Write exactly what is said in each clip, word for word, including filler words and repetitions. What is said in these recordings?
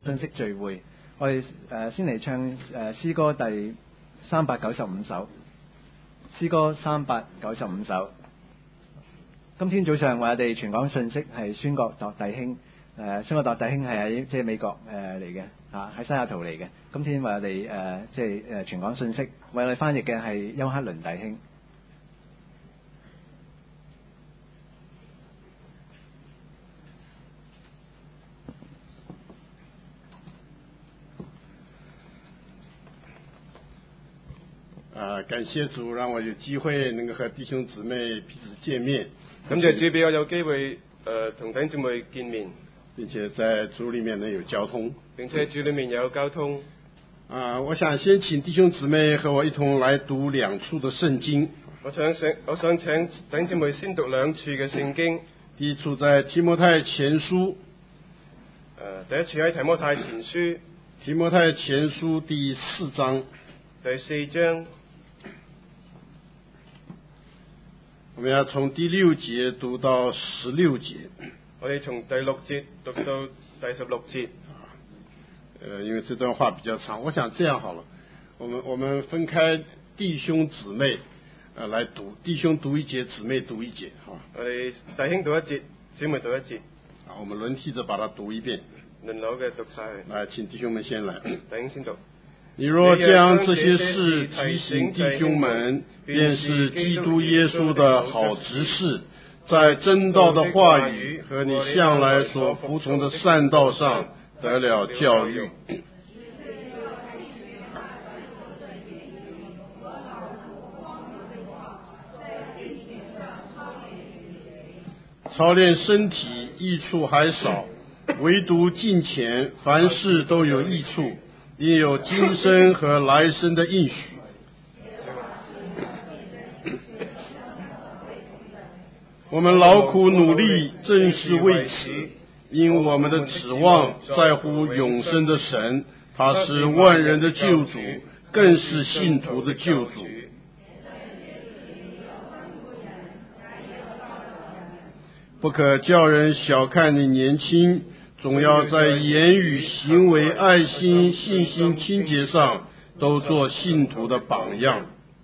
信息聚會。我哋誒、呃、先嚟唱誒、呃、詩歌第三百九十五首，詩歌三百九十五首。今天早上為我哋傳講信息係宣國鐸弟兄，誒、呃、宣國鐸弟兄係喺即係美國誒嚟嘅，嚇喺西雅圖嚟嘅。今天為我哋誒即係誒傳講信息，為我哋翻譯嘅係邱克倫弟兄。 啊，感謝主，讓我有機會能夠和弟兄姊妹彼此見面。 感謝主俾我有機會誒同弟兄姊妹見面， 並且在主裏面能有交通， 並且主裏面有交通。 啊，我想先請弟兄姊妹和我一同來讀兩處的聖經。 我想請我想請弟兄姊妹先讀兩處嘅聖經。 第一處在提摩太前書，誒、 呃，第一處喺提摩太前書， 提摩太前書第四章， 第四章。 我們要從第六節讀到十六節。 我哋從第六節讀到第十六節。 呃，因為這段話比較長，我想這樣好了，我們我們分開弟兄姊妹，呃，來讀，弟兄讀一節，姊妹讀一節，好。 我哋弟兄讀一節，姊妹讀一節。 啊，我們輪替着把它讀一遍。 輪流嘅讀晒去。 來，請弟兄們先來。 弟兄先讀。 你若將這些事提醒弟兄們，便是基督耶穌的好執事，在真道的話語和你向來所服從的善道上得了教育。操練身體益處還少，唯獨敬虔，凡事都有益處，因有今生和來生的應許。我們勞苦努力，正是為此，因我們的指望在乎永生的神，他是萬人的救主，更是信徒的救主。不可叫人小看你年輕，總要在言語、行為、愛心、信心、清潔上都做信徒的榜樣。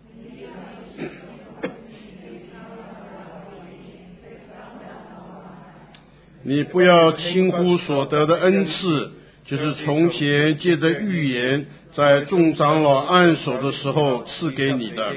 你不要輕忽所得的恩賜，就是從前借着預言在眾長老按手的時候賜給你的。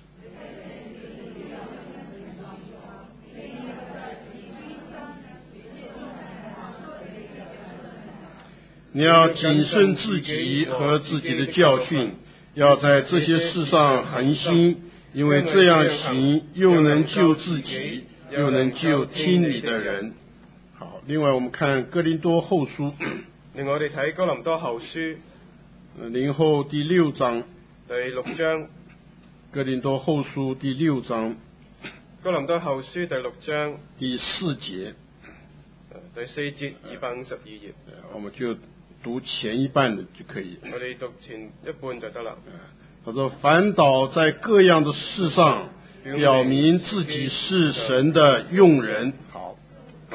你要謹慎自己和自己的教訓，要在這些事上恆心，因為這樣行又能救自己，又能救聽你的人。好，另外我們看哥林多後書， 另外我哋睇哥林多後書， 林後第六章， 第六章， 哥林多後書第六章， 哥林多後書第六章第四節， 第四節二百五十二頁， 我們就讀前一半的就可以。 我哋讀前一半就得啦。 他說：反倒在各樣的事上，表明自己是神的用人。好， 好。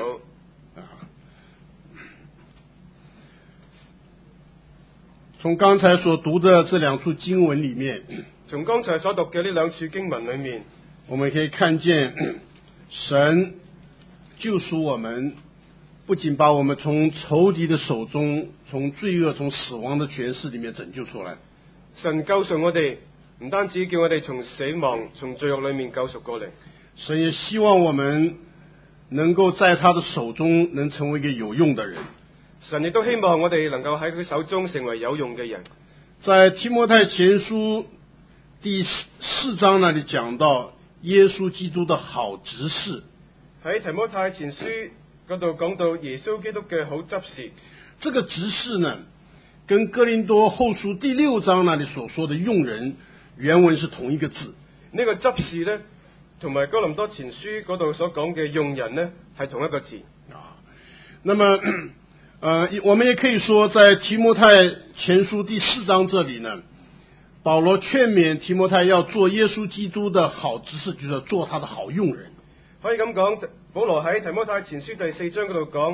從剛才所讀的這兩處經文裏面， 從剛才所讀嘅呢兩處經文裏面， 我們可以看見神救贖我們，不僅把我們從仇敵的手中，從罪惡、從死亡的權勢裏面拯救出來。 神救贖我哋，唔單止叫我哋從死亡、從罪惡裏面救贖過嚟， 神也希望我們能夠在他的手中能成為一個有用的人。 神亦都希望我哋能夠喺佢手中成為有用嘅人。 在提摩太前書第四章那裏講到耶穌基督的好執事。 喺提摩太前書嗰度講到耶穌基督嘅好執事。 這個執事呢，跟哥林多後書第六章那裏所說的用人原文是同一個字。 呢個執事呢，同埋哥林多前書嗰度所講嘅用人呢，係同一個字。 啊，那麼呃，我們也可以說，在提摩太前書第四章這裏呢，保羅勸勉提摩太要做耶穌基督的好執事，就是做他的好用人。 可以咁講，保羅喺提摩太前書第四章嗰度講，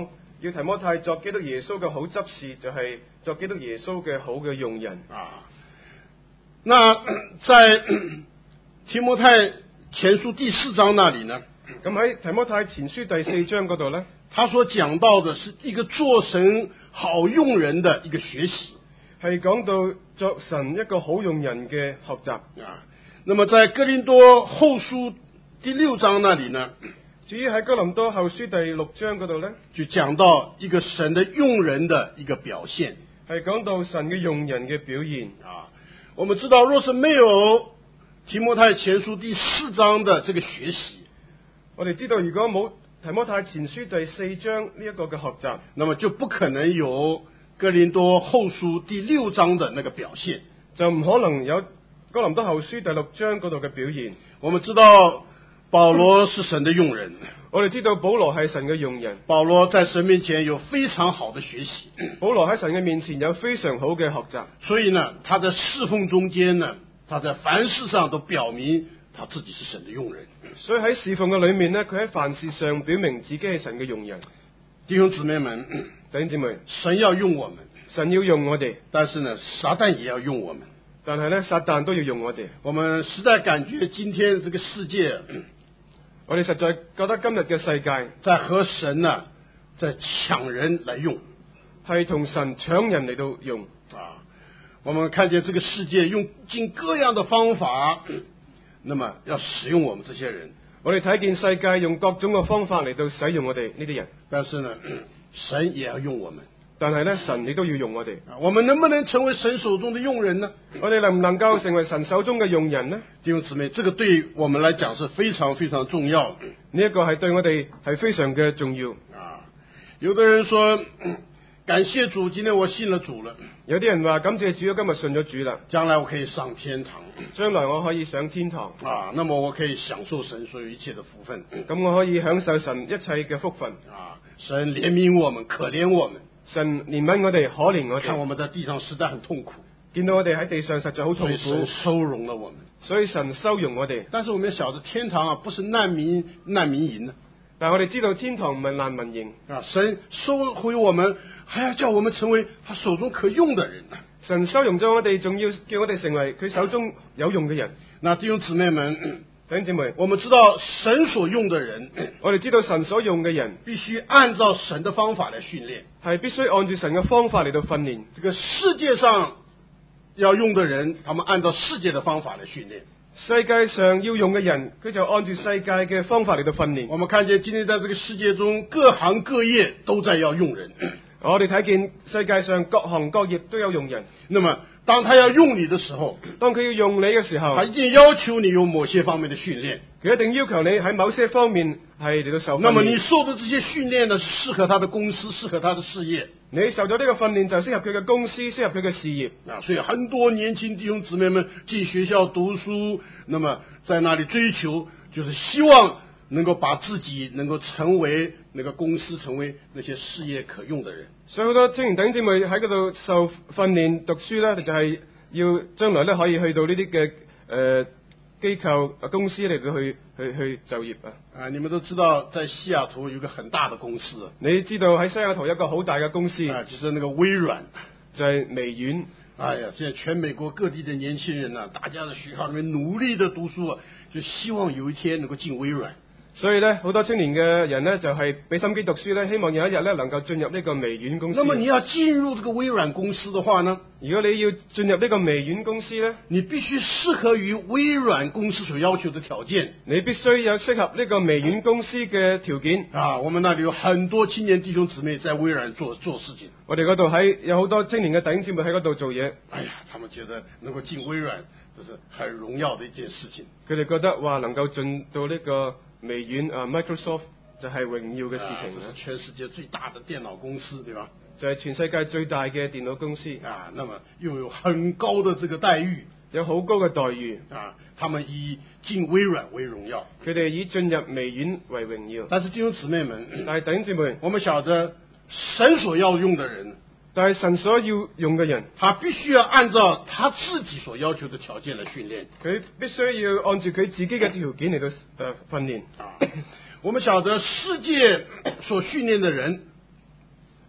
要提摩太作基督耶穌嘅好執事，就係、是、作基督耶穌嘅好嘅用人。 啊，那在提摩太前書第四章那裡呢， 咁喺提摩太前書第四章嗰度呢， 他所講到的是一個做神好用人的一個學習， 係講到作神一個好用人嘅學習。 啊，那麼在哥林多後書第六章那裡呢， 至於喺哥林多後書第六章嗰度呢， 就講到一個神的用人的一個表現， 係講到神嘅用人嘅表現。 啊，我們知道若是沒有提摩太前書第四章的這個學習， 我哋知道如果冇提摩太前書第四章呢一個嘅學習， 那麼就不可能有哥林多後書第六章的那個表現， 就唔可能有哥林多後書第六章嗰度嘅表現。 我們知道保羅是神的用人， 我哋知道保羅係神嘅用人， 保羅在神面前有非常好的學習， 保羅喺神嘅面前有非常好嘅學習， 所以呢，他在侍奉中間呢，他在凡事上都表明他自己是神的用人。 所以喺侍奉嘅裏面呢，佢喺凡事上表明自己係神嘅用人。 弟兄姊妹們， 弟兄姊妹， 神要用我們， 神要用我哋， 但是呢，撒旦也要用我們。 但係呢，撒旦都要用我哋。 我們實在感覺今天這個世界， 我哋實在覺得今日嘅世界在和神呢，在搶人來用， 係同神搶人嚟到用啊！我們看見這個世界用盡各樣的方法，那麼要使用我們這些人。 我哋睇見世界用各種嘅方法嚟到使用我哋呢啲人， 但是呢，神也要用我們。 但係呢，神亦都要用我哋。 我們能不能成為神手中的用人呢？ 我哋能唔能夠成為神手中嘅用人呢？ 弟兄姊妹，這個對我們來講是非常非常重要的。 呢一個係對我哋係非常嘅重要。 啊，有的人說，感謝主，今天我信了主了。 有啲人話感謝主，今日信咗主啦， 將來我可以上天堂， 將來我可以上天堂啊，那麼我可以享受神所有一切的福分。 咁我可以享受神一切嘅福分。 啊，神憐憫我們，可憐我們。 神憐憫我哋，可憐我哋。 看我們在地上實在很痛苦， 見到我哋喺地上實在好痛苦， 所以神收容了我們。 所以神收容我哋。 但是我們曉得天堂啊，不是難民難民營啊。 但係我哋知道天堂唔係難民營啊，神收回我們，還要叫我們成為他手中可用的人。 神收容咗我哋，仲要叫我哋成為佢手中有用嘅人。 那弟兄姊妹們， 弟兄姊妹， 我們知道神所用的人， 我哋知道神所用嘅人必須按照神的方法來訓練， 係必須按照神嘅方法嚟到訓練。 這個世界上要用的人，他們按照世界的方法來訓練。 世界上要用嘅人，佢就按住世界嘅方法嚟到訓練。 我們看見今天在這個世界中，各行各業都在要用人。 我哋睇見世界上各行各業都有用人。 那麼當他要用你的時候， 當佢要用你嘅時候， 他一定要求你有某些方面的訓練。 佢一定要求你喺某些方面係嚟到受訓練。 那麼你受的這些訓練呢，適合他的公司，適合他的事業。 你受咗呢個訓練就適合佢嘅公司，適合佢嘅事業。 啊，所以很多年輕弟兄姊妹們進學校讀書，那麼在那裡追求，就是希望能夠把自己能夠成為那個公司，成為那些事業可用的人。 所以好多青年弟兄姊妹喺嗰度受訓練讀書咧，就係、是、要將來咧可以去到呢啲嘅誒機構啊公司嚟到去去去就業啊！ 啊，你們都知道，在西雅圖有個很大的公司。 你知道喺西雅圖有一個好大嘅公司啊，就是那個微軟， 就係微軟。 哎呀，現在全美國各地的年輕人啊，大家在學校裏面努力的讀書啊，就希望有一天能夠進微軟。 所以咧，好多青年嘅人咧，就係俾心機讀書咧，希望有一日咧能夠進入呢個微軟公司。 那麼你要進入這個微軟公司的話呢？ 如果你要進入呢個微軟公司咧， 你必須適合於微軟公司所要求的條件。 你必須有適合呢個微軟公司嘅條件。 啊，我們那裡有很多青年弟兄姊妹在微軟做做事情。 我哋嗰度喺有好多青年嘅弟兄姊妹喺嗰度做嘢。 哎呀，他們覺得能夠進微軟，這是很榮耀的一件事情。 佢哋覺得話能夠進到呢個微軟啊 Microsoft 就係榮耀嘅事情啦。 啊，這是全世界最大的電腦公司，對吧？ 就係全世界最大嘅電腦公司啊，那麼又有很高的這個待遇， 有好高嘅待遇啊，他們以進微軟為榮耀， 佢哋以進入微軟為榮耀。 但是弟兄姊妹們， 但係弟兄姊妹， 我們曉得神所要用的人， 但係神所要用嘅人， 他必須要按照他自己所要求的條件來訓練， 佢必須要按照佢自己嘅條件嚟到誒訓練。 啊，我們曉得世界所訓練的人，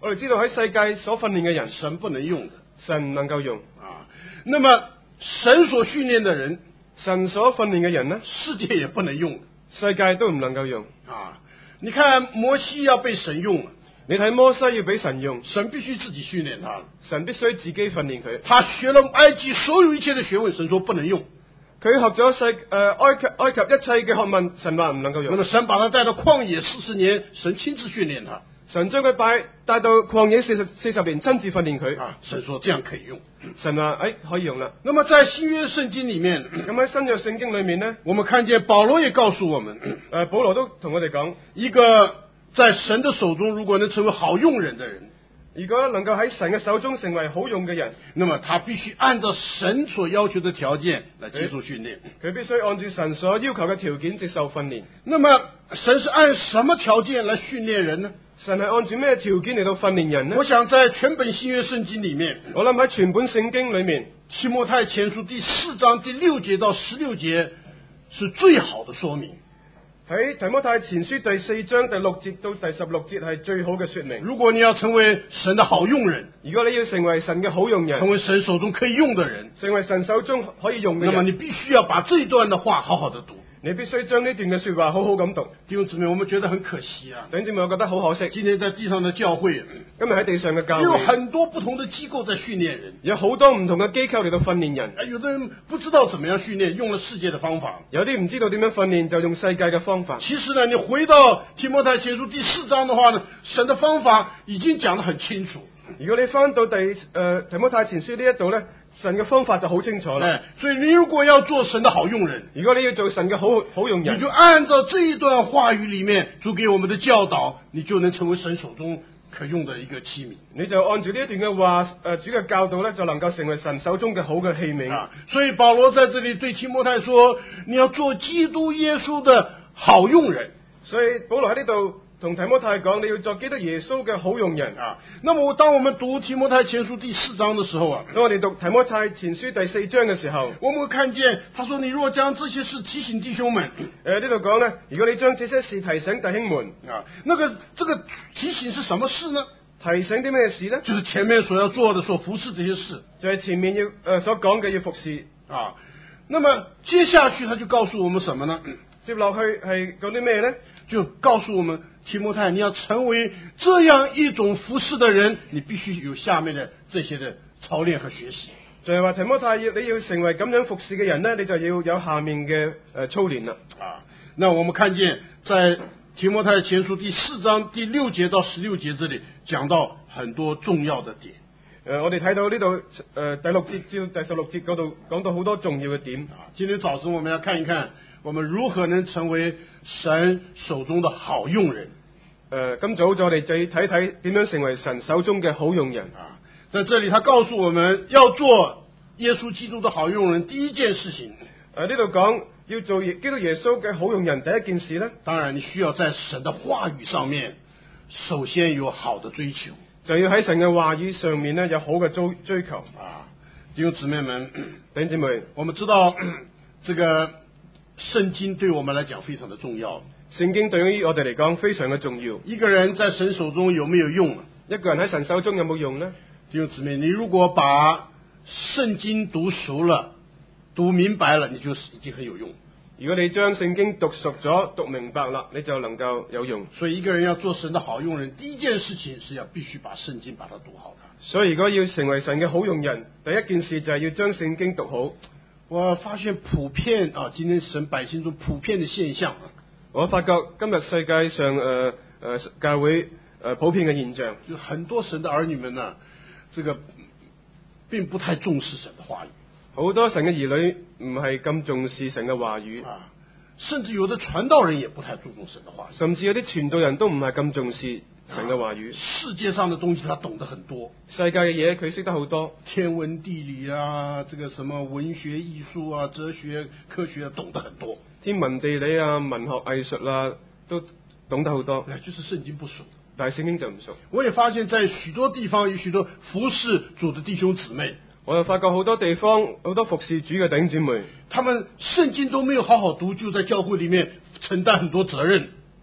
我哋知道喺世界所訓練嘅人， 神不能用的神唔能夠用。 啊。那麼神所訓練的人， 神所訓練嘅人呢， 世界也不能用的世界都唔能夠用。 啊。你看摩西要被神用了， 你睇摩西要俾神用， 神必須自己訓練他， 神必須自己訓練佢。 他學了埃及所有一切的學問，神說不能用。 佢學咗世誒埃及埃及一切嘅學問，神話唔能夠用。 那麼神把他帶到曠野四十年，神親自訓練他。 神將佢帶帶到曠野四十四十年，親自訓練佢。 啊，神說這樣可以用。 神話誒、哎、可以用啦。 那麼在新約聖經裏面， 咁喺新約聖經裏面呢， 我們看見保羅也告訴我們， 誒、呃、保羅都同我哋講， 一個在神的手中如果能成為好用人的人， 如果能夠喺神嘅手中成為好用嘅人， 那麼他必須按照神所要求的條件來接受訓練。 佢必須按照神所要求嘅條件接受訓練。 那麼神是按什麼條件來訓練人呢？ 神係按照咩條件嚟到訓練人呢？ 我想在全本新約聖經裏面， 我諗喺全本聖經裏面， 提摩太前書第四章第六節到十六節是最好的說明。 喺提摩太前書第四章第六節到第十六節係最好嘅說明。 如果你要成為神的好用人， 如果你要成為神嘅好用人， 成為神手中可以用的人， 成為神手中可以用嘅人， 那麼你必須要把這一段的話好好的讀。 你必須將呢段嘅說話好好咁讀。 弟兄姊妹，我們覺得很可惜啊！ 弟兄姊妹，我覺得好可惜。 今天在地上的教會， 今日喺地上嘅教會， 有很多不同的機構在訓練人， 有好多唔同嘅機構嚟到訓練人。 有的人不知道怎麼樣訓練，用了世界的方法； 有啲唔知道點樣訓練，就用世界嘅方法。 其實呢，你回到提摩太前書第四章的話呢，神的方法已經講得很清楚。 如果你翻到第誒、呃、提摩太前書呢一度咧，神嘅方法就好清楚啦。 所以你如果要做神的好用人， 如果你要做神嘅好好用人， 你就按照這一段話語裏面主給我們的教導，你就能成為神手中可用的一個器皿。 你就按照呢一段嘅話，誒、呃、主嘅教導咧，就能夠成為神手中嘅好嘅器皿。 啊，所以保羅在這裏對提摩太說：你要做基督耶穌的好用人。 所以保羅喺呢度同提摩太講，你要做基督耶穌嘅好用人啊。那麼當我們讀提摩太前書第四章的時候啊， 當我哋讀提摩太前書第四章嘅時候， 我們會看見他說：你若將這些事提醒弟兄們， 誒呢度講咧，如果你將這些事提醒弟兄們啊，那個這個提醒是什麼事呢？ 提醒啲咩事呢？ 就是前面所要做的，所服侍這些事， 就係前面要誒、呃、所講嘅要服侍啊。那麼接下去他就告訴我們什麼呢？ 接落去係講啲咩呢？ 就告訴我們提摩太，你要成為這樣一種服侍的人，你必須有下面的這些的操練和學習。 就係話提摩太要你要成為咁樣服侍嘅人呢，你就要有下面嘅誒操練啦。 啊，那我們看見在提摩太前書第四章第六節到十六節這裏講到很多重要的點。 誒、呃，我哋睇到呢度誒第六節至第十六節嗰度講到好多重要嘅點。 啊，今天早晨我們要看一看，我們如何能成為神手中的好用人。 誒、呃，今早就我哋就睇睇點樣成為神手中嘅好用人。 啊，在這裏他告訴我們要做耶穌基督的好用人，第一件事情。 誒，呢度講要做基督耶穌嘅好用人，第一件事呢， 當然你需要在神的話語上面，首先有好的追求， 就要喺神嘅話語上面呢有好嘅追追求。 啊，弟兄姊妹們， 弟兄姊妹， 我們知道這個聖經對我們來講非常的重要。 聖經對於我哋嚟講非常嘅重要。 一個人在神手中有沒有用？ 一個人喺神手中有冇用呢？ 弟兄姊妹，你如果把聖經讀熟了、讀明白了，你就已經很有用。 如果你將聖經讀熟咗、讀明白啦，你就能夠有用。 所以一個人要做神的好用人，第一件事情是要必須把聖經把它讀好它。 所以如果要成為神嘅好用人，第一件事就係要將聖經讀好。 我發現普遍啊，今天神百姓中普遍的現象啊， 我發覺今日世界上誒誒、呃呃、教會誒、呃、普遍嘅現象， 就很多神的兒女們呢、啊，這個並不太重視神的話語。 好多神嘅兒女唔係咁重視神嘅話語啊，甚至有的傳道人也不太注重神的話語， 甚至有啲傳道人都唔係咁重視神嘅話語。 啊，世界上的東西他懂得很多， 世界嘅嘢佢識得好多， 天文地理啊，這個什麼文學藝術啊，哲學科學啊，懂得很多。 天文地理啊，文學藝術啊，都懂得好多。 就是聖經不熟， 但係聖經就唔熟。 我也發現在許多地方有許多服侍主的弟兄姊妹， 我又發覺好多地方好多服侍主嘅弟兄姊妹， 他們聖經都沒有好好讀，就在教會裏面承擔很多責任。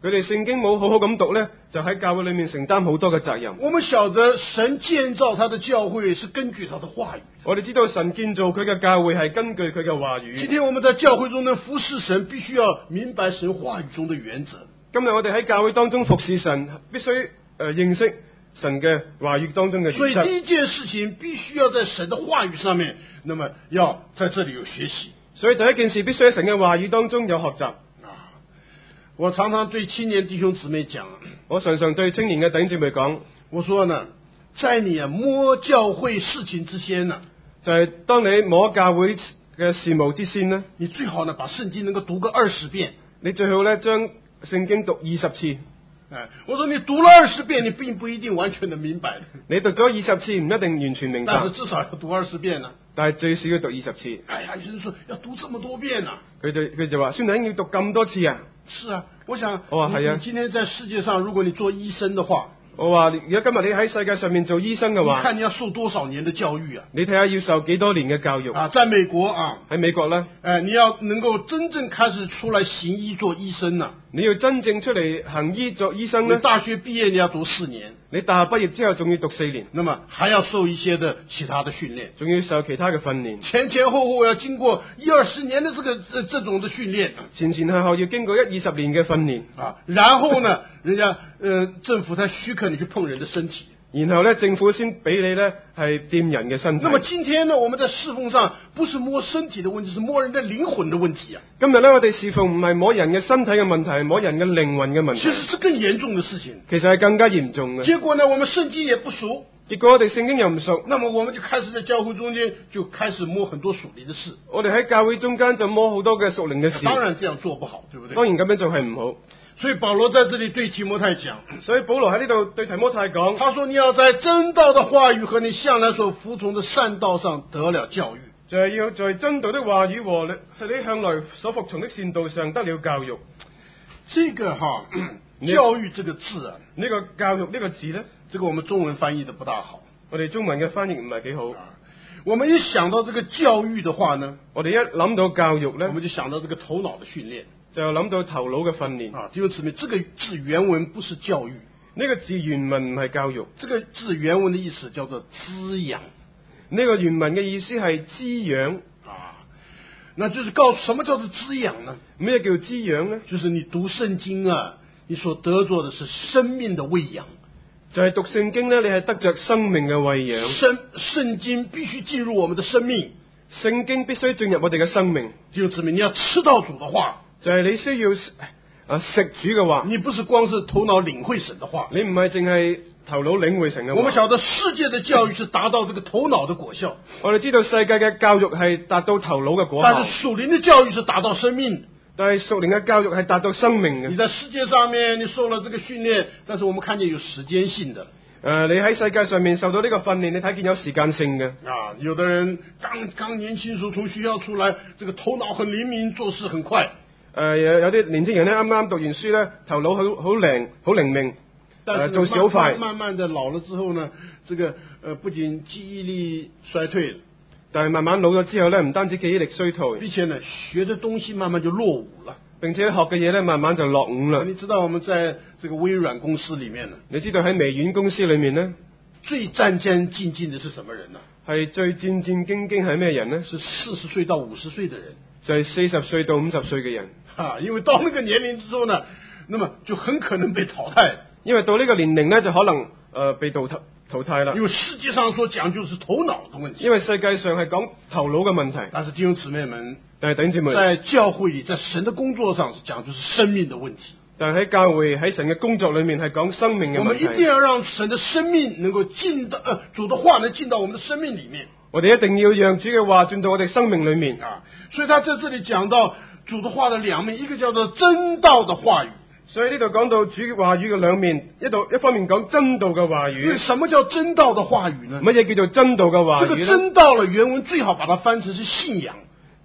佢哋聖經冇好好咁讀呢，就喺教會裏面承擔好多嘅責任。 我們曉得神建造他的教會是根據他的話語。 我哋知道神建造佢嘅教會係根據佢嘅話語。 今天我們在教會中能服侍神，必須要明白神話語中的原則。 今日我哋喺教會當中服侍神，必須誒、呃、認識神嘅話語當中嘅原則。 所以第一件事情必須要在神的話語上面，那麼要在這裏有學習。 所以第一件事必須喺神嘅話語當中有學習。 我常常對青年弟兄姊妹講， 我常常對青年嘅弟兄姊妹講， 我說呢，在你摸教會事情之前呢， 就係當你摸教會嘅事務之先呢， 你最好呢把聖經能夠讀個二十遍。 你最好呢將聖經讀二十次。 哎，我說你讀了二十遍，你並不一定完全的明白。 你讀咗二十次唔一定完全明白， 但是至少要讀二十遍呢。 但係最少要讀二十次。 哎呀，有人說要讀這麼多遍啊， 佢哋佢就話孫弟要讀咁多次啊。 是啊，我想， 我話係啊， 你今天在世界上，如果你做醫生的話， 我話如果今日你喺世界上面做醫生嘅話， 你看你要受多少年的教育啊？ 你睇下要受幾多年嘅教育啊？在美國啊， 喺美國咧， 哎，你要能夠真正開始出來行醫做醫生呢， 你要真正出嚟行醫做醫生咧， 你大學畢業你要讀四年， 你大學畢業之後仲要讀四年， 那麼還要受一些的其他的訓練， 仲要受其他嘅訓練， 前前後後要經過一二十年的這個這這種的訓練， 前前後後要經過一二十年嘅訓練啊，然後呢，人家呃政府才許可你去碰人的身體。 然後咧，政府先俾你咧係掂人嘅身體。 那麼今天呢，我們在侍奉上不是摸身體的問題，是摸人的靈魂的問題啊。 今日咧，我哋侍奉唔係摸人嘅身體嘅問題，係摸人嘅靈魂嘅問題。 其實是更嚴重的事情。 其實係更加嚴重嘅。 結果呢，我們聖經也不熟。 結果我哋聖經又唔熟， 那麼我們就開始在教會中間就開始摸很多屬靈的事。 我哋喺教會中間就摸好多嘅屬靈嘅事。 當然這樣做不好，對不對？ 當然咁樣做係唔好。 所以保羅在這裏對提摩太講， 所以保羅喺呢度對提摩太講， 他說你要在真道的話語和你向來所服從的善道上得了教育， 就係要在真道的話語和你你向來所服從的善道上得了教育。 這個哈教育這個字啊， 呢個教育呢個字呢， 這個我們中文翻譯得不大好， 我哋中文嘅翻譯唔係幾好。 我們一想到這個教育的話呢， 我哋一諗到教育呢， 我們就想到這個頭腦的訓練。 就諗到頭腦嘅訓練啊，弟兄姊妹，這個字原文不是教育， 呢個字原文唔係教育， 這個字原文的意思叫做滋養。 呢個原文嘅意思係滋養啊，那就是告訴什麼叫做滋養呢？ 咩叫滋養呢？ 就是你讀聖經啊，你所得着的是生命的餵養。 就係讀聖經呢，你係得着生命嘅餵養。 聖聖經必須進入我們的生命， 聖經必須進入我哋嘅生命。 弟兄姊妹，你要吃到主的話。 就係你需要啊食主嘅話， 你不是光是頭腦領會神的話， 你唔係淨係頭腦領會神嘅話。 我們曉得世界的教育是達到這個頭腦的果效， 我哋知道世界嘅教育係達到頭腦嘅果效， 但是屬靈的教育是達到生命。 但係屬靈嘅教育係達到生命嘅。 你在世界上面你受了這個訓練，但是我們看見有時間性的。 誒、呃，你喺世界上面受到呢個訓練，你睇見有時間性嘅。 啊，有的人剛剛年輕時候從學校出來，這個頭腦很靈敏，做事很快。 誒、呃，有有啲年輕人咧，啱啱讀完書咧，頭腦好好靈，好靈命， 但是、呃、 做事好快。 慢慢的老了之後呢，這個呃不僅記憶力衰退了， 但係慢慢老咗之後咧，唔單止記憶力衰退， 並且呢學的東西慢慢就落伍了， 並且學嘅嘢咧慢慢就落伍啦。 你知道我們在這個微軟公司裏面呢， 你知道喺微軟公司裏面呢， 最戰戰兢兢的是什麼人呢？ 係最戰戰兢兢係咩人呢？ 是四十歲到五十歲的人， 就係四十歲到五十歲嘅人。 啊，因為到那個年齡之後呢，那麼就很可能被淘汰。 因為到呢個年齡呢，就可能誒、呃、被淘汰淘汰啦。 因為世界上所講究是頭腦的問題。 因為世界上係講頭腦嘅問題。 但是弟兄姊妹們， 但係弟兄姊妹， 在教會裏，在神的工作上是講究是生命的問題。 但係喺教會喺神嘅工作裏面係講生命嘅問題。 我們一定要讓神的生命能夠進到，呃，主的話能進到我們的生命裏面。 我哋一定要讓主嘅話進到我哋生命裏面啊。所以他在這裏講到主的話的兩面，一個叫做真道的話語。 所以呢度講到主嘅話語嘅兩面，一度一方面講真道嘅話語。 什麼叫真道的話語呢？ 乜嘢叫做真道嘅話語呢？ 這個真道嘅原文最好把它翻成是信仰。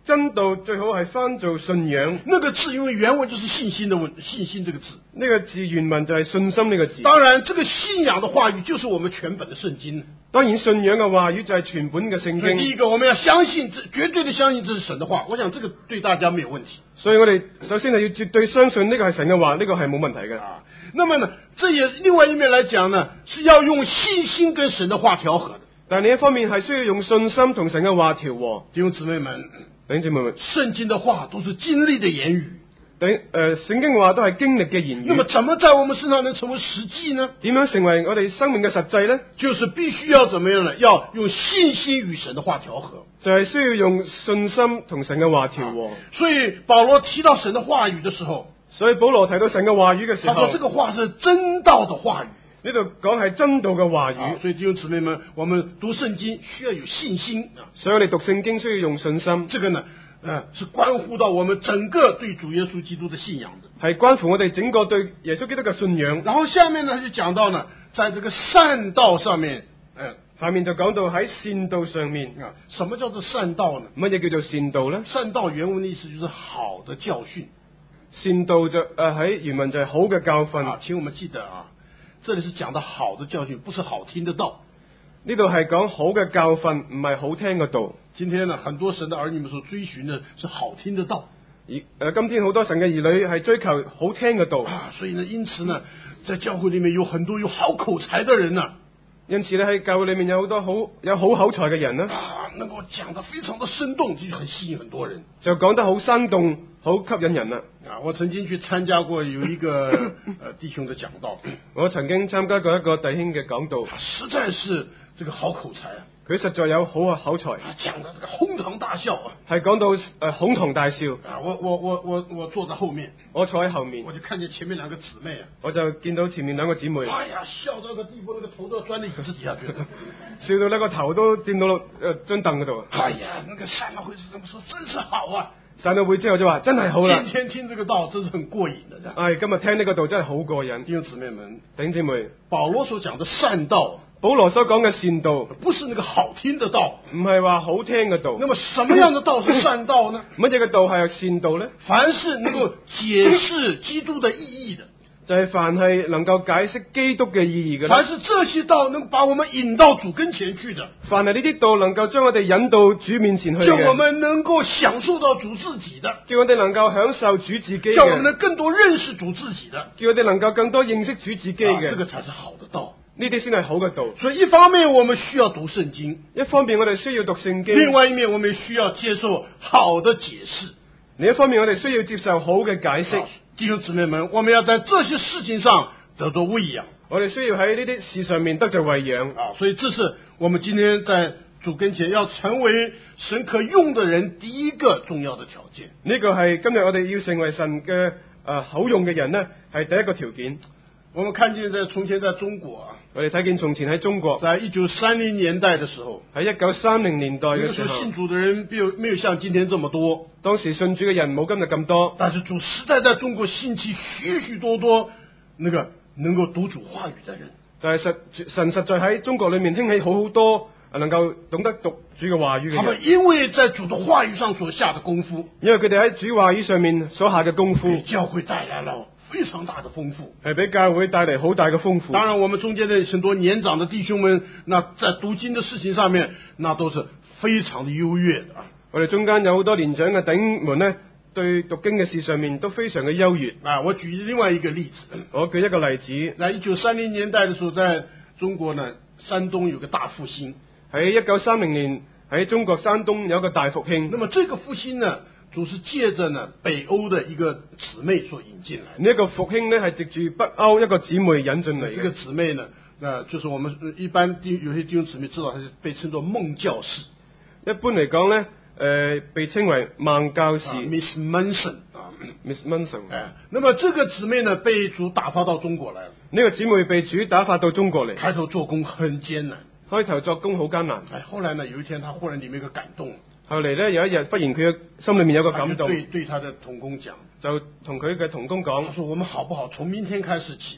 真道最好係翻做信仰。 那個字因為原文就是信心的問，信心這個字。 呢個字原文就係信心呢個字。 當然，這個信仰的話語就是我們全本的聖經。 當然，信仰嘅話語就係全本嘅聖經。 所以第一個，我們要相信，這絕對的相信這是神的話。我想這個對大家沒有問題。 所以我哋首先係要絕對相信呢個係神嘅話，呢、這個係冇問題嘅。 啊，那麼呢，這也另外一面來講呢，是要用信心跟神的話調和的。 但另一方面係需要用信心同神嘅話調和。 弟兄姊妹們， 弟兄姊妹們， 聖經的話都是經歷的言語。 第誒聖經嘅話都係經歷嘅言語。 那麼怎麼在我們身上能成為實際呢？ 點樣成為我哋生命嘅實際呢？ 就是必須要怎麼樣呢？要用信心與神的話調和。 就係需要用信心同神嘅話調和。 啊，所以保羅提到神的話語的時候， 所以保羅提到神嘅話語嘅時候， 他說這個話是真道的話語。 呢度講係真道嘅話語。 啊，所以弟兄姊妹們，我們讀聖經需要有信心啊。 所以我哋讀聖經需要用信心。 這個呢，呃，是關乎到我們整個對主耶穌基督的信仰的， 係關乎我哋整個對耶穌基督嘅信仰。 然後下面呢就講到呢，在這個善道上面，呃， 下面就講到喺善道上面啊，什麼叫做善道呢？ 乜嘢叫做善道呢？ 善道原文的意思就是好的教訓。 善道就誒喺、呃、原文就係好嘅教訓。 啊，請我們記得啊，這裡是講的好的教訓，不是好聽的道。 呢度係講好嘅教訓，唔係好聽嘅道。 今天呢，很多神的兒女們所追尋的是好聽的道。 而誒、呃，今天好多神嘅兒女係追求好聽嘅道。 啊，所以呢，因此呢，在教會裡面有很多有好口才的人呢、啊。 因此咧喺教會裏面有好多好有好口才嘅人啦。 啊，能夠講得非常的生動，就很吸引很多人。 就講得好生動，好吸引人啦。 啊，我曾經去參加過有一個呃弟兄的講道。 我曾經參加過一個弟兄嘅講道。 實在是這個好口才啊！ 佢實在有好啊口才。 啊，講得這個哄堂大笑啊！ 係講到誒、呃、哄堂大笑。 啊，我我我我我坐在後面， 我坐喺後面， 我就看見前面兩個姊妹啊， 我就見到前面兩個姊妹。 哎呀，笑到個地步，那個頭都要鑽到椅子底下去了， 笑到呢個頭都掂到落誒張凳嗰度。 哎呀，那個散了會是這麼說，真是好啊！ 散咗會之後就話真係好啦。 天天聽這個道，真是很過癮的。 哎，今日聽呢個道真係好過癮。 弟兄姊妹們， 弟兄姊妹， 保羅所講的善道， 保羅所講嘅善道， 不是那個好聽的道， 唔係話好聽嘅道。 那麼什麼樣的道是善道呢？ 乜嘢嘅道係善道呢？ 凡是能夠解釋基督的意義的， 就係凡係能夠解釋基督嘅意義嘅。 凡是這些道能把我們引到主跟前去的， 凡係呢啲道能夠將我哋引到主面前去嘅， 叫我們能夠享受到主自己的， 叫我哋能夠享受主自己嘅， 叫我們能更多認識主自己的， 叫我哋能夠更多認識主自己嘅， 啊，這個才是好的道。 呢啲先係好嘅道。 所以一方面我們需要讀聖經， 一方面我哋需要讀聖經， 另外一面我們需要接受好的解釋。 另一方面我哋需要接受好嘅解釋。 弟兄姊妹們，我們要在這些事情上得到餵養， 我哋需要喺呢啲事上面得到餵養啊！所以這是我們今天在主跟前要成為神可用的人第一個重要的條件。 呢個係今日我哋要成為神嘅誒好用嘅人呢，係第一個條件。 我們看見在從前在中國啊， 我哋睇見從前喺中國， 在一九三零年代的時候， 喺一九三零年代嘅時候， 信主的人沒有沒有像今天這麼多。 當時信主嘅人冇今日咁多， 但是主實在在中國興起許許多多那個能夠讀主話語的人。 但係實神實在喺中國裏面興起好好多能夠懂得讀主嘅話語嘅人。 他們因為在主的話語上所下的功夫， 因為佢哋喺主話語上面所下嘅功夫， 給教會帶來了非常大的豐富， 係俾教會帶嚟好大嘅豐富。 當然，我們中間的很多年長的弟兄們，那在讀經的事情上面，那都是非常的優越的。 我哋中間有好多年長嘅弟兄們呢，對讀經嘅事上面都非常嘅優越。 啊，我舉另外一個例子， 我舉一個例子。 在一九三零年代的時候，在中國呢，山東有個大復興。 喺一九三零年喺中國山東有一個大復興。 那麼這個復興呢，主是借着呢北歐的一個姊妹所引進來。 呢一個復興呢，係藉住北歐一個姊妹引進嚟。 這個姊妹呢，那就是我們一般有些弟兄姊妹知道，她是被稱作孟教士。 一般嚟講呢，誒、呃，被稱為孟教士。 啊、Miss Manson 啊 ，Miss Manson。 哎，那麼這個姊妹呢，被主打發到中國來了。 呢個姊妹被主打發到中國嚟。 開頭做工很艱難， 開頭作工好艱難。 哎，後來呢，有一天，他忽然裡面有個感動。 後嚟咧，有一日忽然佢嘅心裏面有個感動， 對對他的同工講， 就同佢嘅同工講， 他說：我們好不好從明天開始起，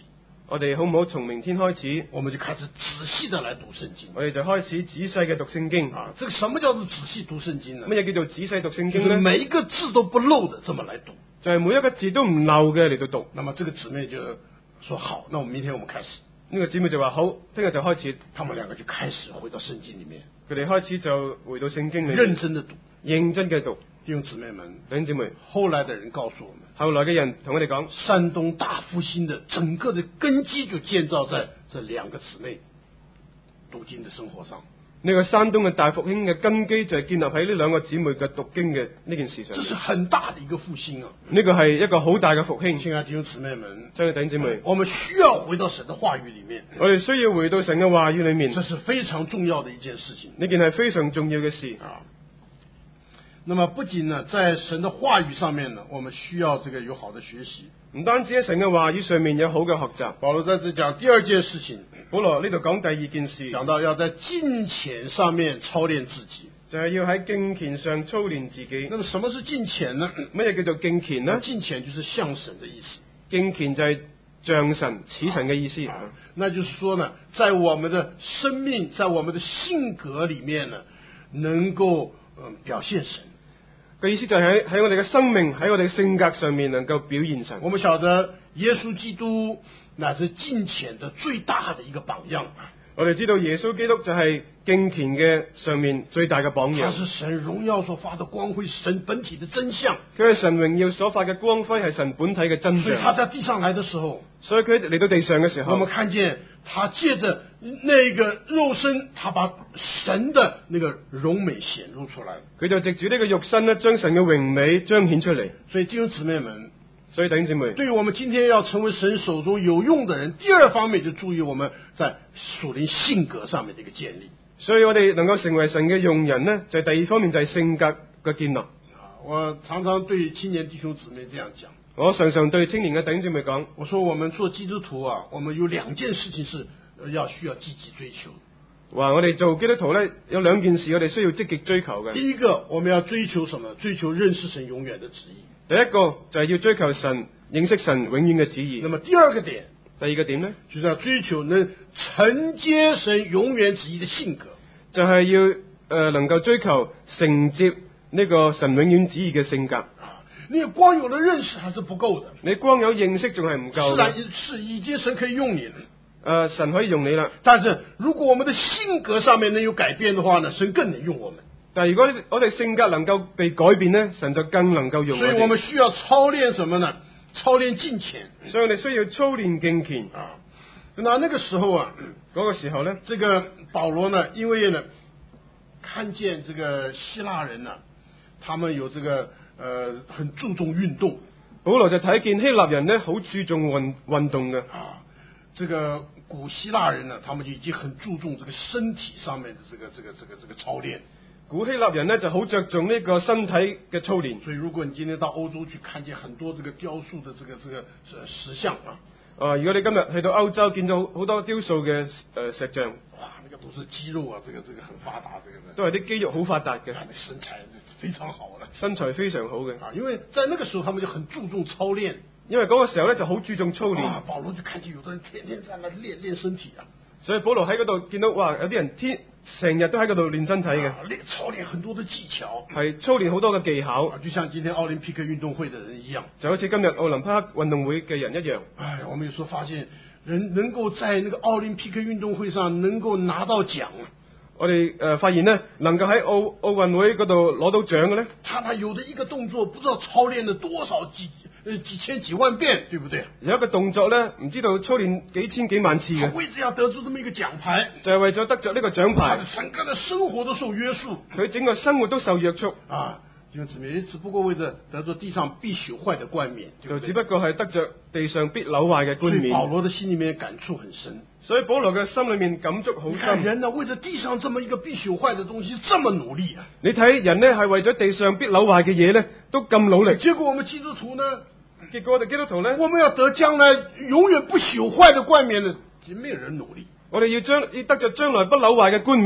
我哋好唔好從明天開始， 我們就開始仔細的來讀聖經。 我哋就開始仔細嘅讀聖經。 啊，這個什麼叫做仔細讀聖經呢？ 乜嘢叫做仔細讀聖就是經呢？ 每一個字都不漏的這麼來讀。 就係每一個字都唔漏嘅嚟到讀。 那麼這個姊妹就說好，那我們明天我們開始。 呢個姊妹就話好，聽日就開始。 他們兩個就開始回到聖經裏面， 佢哋開始就回到聖經裏面， 認真的讀， 認真嘅讀。 弟兄姊妹們， 弟兄姊妹， 後來的人告訴我們， 後來嘅人同我哋講， 山東大復興的整個的根基就建造在這兩個姊妹讀經的生活上。 呢個山東嘅大復興嘅根基就係建立喺呢兩個姊妹嘅讀經嘅呢件事上。 這是很大的一個復興啊！ 呢個係一個好大嘅復興。 親愛的弟兄姊妹們， 親愛的弟兄姊妹， 我們需要回到神的話語裏面。 我哋需要回到神嘅話語裏面， 這是非常重要的一件事情。 呢件係非常重要嘅事啊。那麼不僅呢，在神的話語上面呢，我們需要這個有好的學習。 唔單止喺神嘅話語上面有好嘅學習。 保羅在這講第二件事情， 保羅呢度講第二件事， 講到要在敬虔上面操練自己， 就係要喺敬虔上操練自己。 那麼什麼是敬虔呢？ 乜嘢叫做敬虔呢？ 敬虔就是像神的意思。 敬虔就係像神、似神嘅意思。 啊，那就是說呢，在我們的生命，在我們的性格裏面呢，能夠嗯表現神。 嘅意思就係喺喺我哋嘅生命，喺我哋嘅性格上面能夠表現神。 我們曉得耶穌基督乃是敬虔的最大的一個榜樣。 我哋知道耶穌基督就係敬虔嘅上面最大嘅榜樣。 他是神榮耀所發的光輝，神本體的真相。 佢係神榮耀所發嘅光輝，係神本體嘅真相。 所以他在地上來的時候， 所以佢嚟到地上嘅時候， 我們看見他借着那個肉身，他把神的那個榮美顯露出來。 佢就藉住呢個肉身咧，將神嘅榮美彰顯出嚟。 所以弟兄姊妹們， 所以弟兄姊妹， 對於我們今天要成為神手中有用的人，第二方面就注意我們在屬靈性格上面的一個建立。 所以我哋能夠成為神嘅用人呢，就係第二方面就係性格嘅建立。 我常常對青年弟兄姊妹這樣講， 我常常對青年嘅弟兄姊妹講， 我說我們做基督徒啊，我們有兩件事情是要需要積極追求。 話我哋做基督徒呢，有兩件事我哋需要積極追求嘅。 第一個，我們要追求什麼？追求認識神永遠的旨意。 第一個就係要追求神，認識神永遠嘅旨意。 那麼第二個點， 第二個點呢， 就是要追求能承接神永遠旨意的性格， 就係要誒、呃、能夠追求承接呢個神永遠旨意嘅性格。 啊，你光有了認識還是不夠的。 你光有認識仲係唔夠。 是啊，是已經神可以用你了。 誒、呃，神可以用你啦。 但是如果我們的性格上面能有改變的話呢，神更能用我們。 但係如果我哋性格能夠被改變呢，神就更能夠用我哋。 所以我們需要操練什麼呢？操練敬虔。 所以我哋需要操練敬虔啊。那那個時候啊， 嗰個時候呢， 這個保羅呢，因為呢看見這個希臘人呢、啊，他們有這個呃很注重運動。 保羅就睇見希臘人呢，好注重運運動嘅。 啊，這個古希臘人呢，他們就已經很注重這個身體上面的這個這個這個這個操練。 古希臘人呢就好着重呢個身體嘅操練。 所以如果你今天到歐洲去看見很多這個雕塑的這個這個石像啊， 啊，如果你今日去到歐洲見到好多雕塑嘅誒石像， 哇，那個都是肌肉啊，這個這個很發達，這個都係啲肌肉好發達嘅， 身材非常好啦， 身材非常好嘅。 啊，因為在那個時候他們就很注重操練， 因為嗰個時候咧就好注重操練。 啊，保羅就看見有的人天天在那練練身體啊， 所以保羅喺嗰度見到，哇，有啲人天成日都喺嗰度練身體嘅， 啊，練操練很多的技巧， 係操練好多嘅技巧， 啊，就像今天奧林匹克運動會的人一樣， 就好似今日奧林匹克運動會嘅人一樣。 哎，我們有時候發現人能夠在那個奧林匹克運動會上能夠拿到獎， 我哋誒、呃、發現呢，能夠喺奧奧運會嗰度攞到獎嘅咧， 他他有的一個動作不知道操練了多少幾呃幾千幾萬遍，對不對？ 有一個動作咧，唔知道操練幾千幾萬次嘅， 為咗要得出這麼一個獎牌， 就係為咗得着呢個獎牌， 整個的生活都受約束， 佢整個生活都受約束啊，就只只不過為咗得着地上必朽壞的冠冕， 就只不過係得着地上必朽壞嘅冠冕。 保羅的心裏面感觸很深， 所以保羅嘅心裏面感觸好深。 人呢為咗地上這麼一個必朽壞的東西，這麼努力啊！ 你睇人呢係為咗地上必朽壞嘅嘢呢，都咁努力。 結果我們基督徒呢？ 結果我哋基督徒呢？ 我們要得將來永遠不朽壞的冠冕呢，就沒有人努力。 我哋要將要得着將來不朽壞嘅冠冕，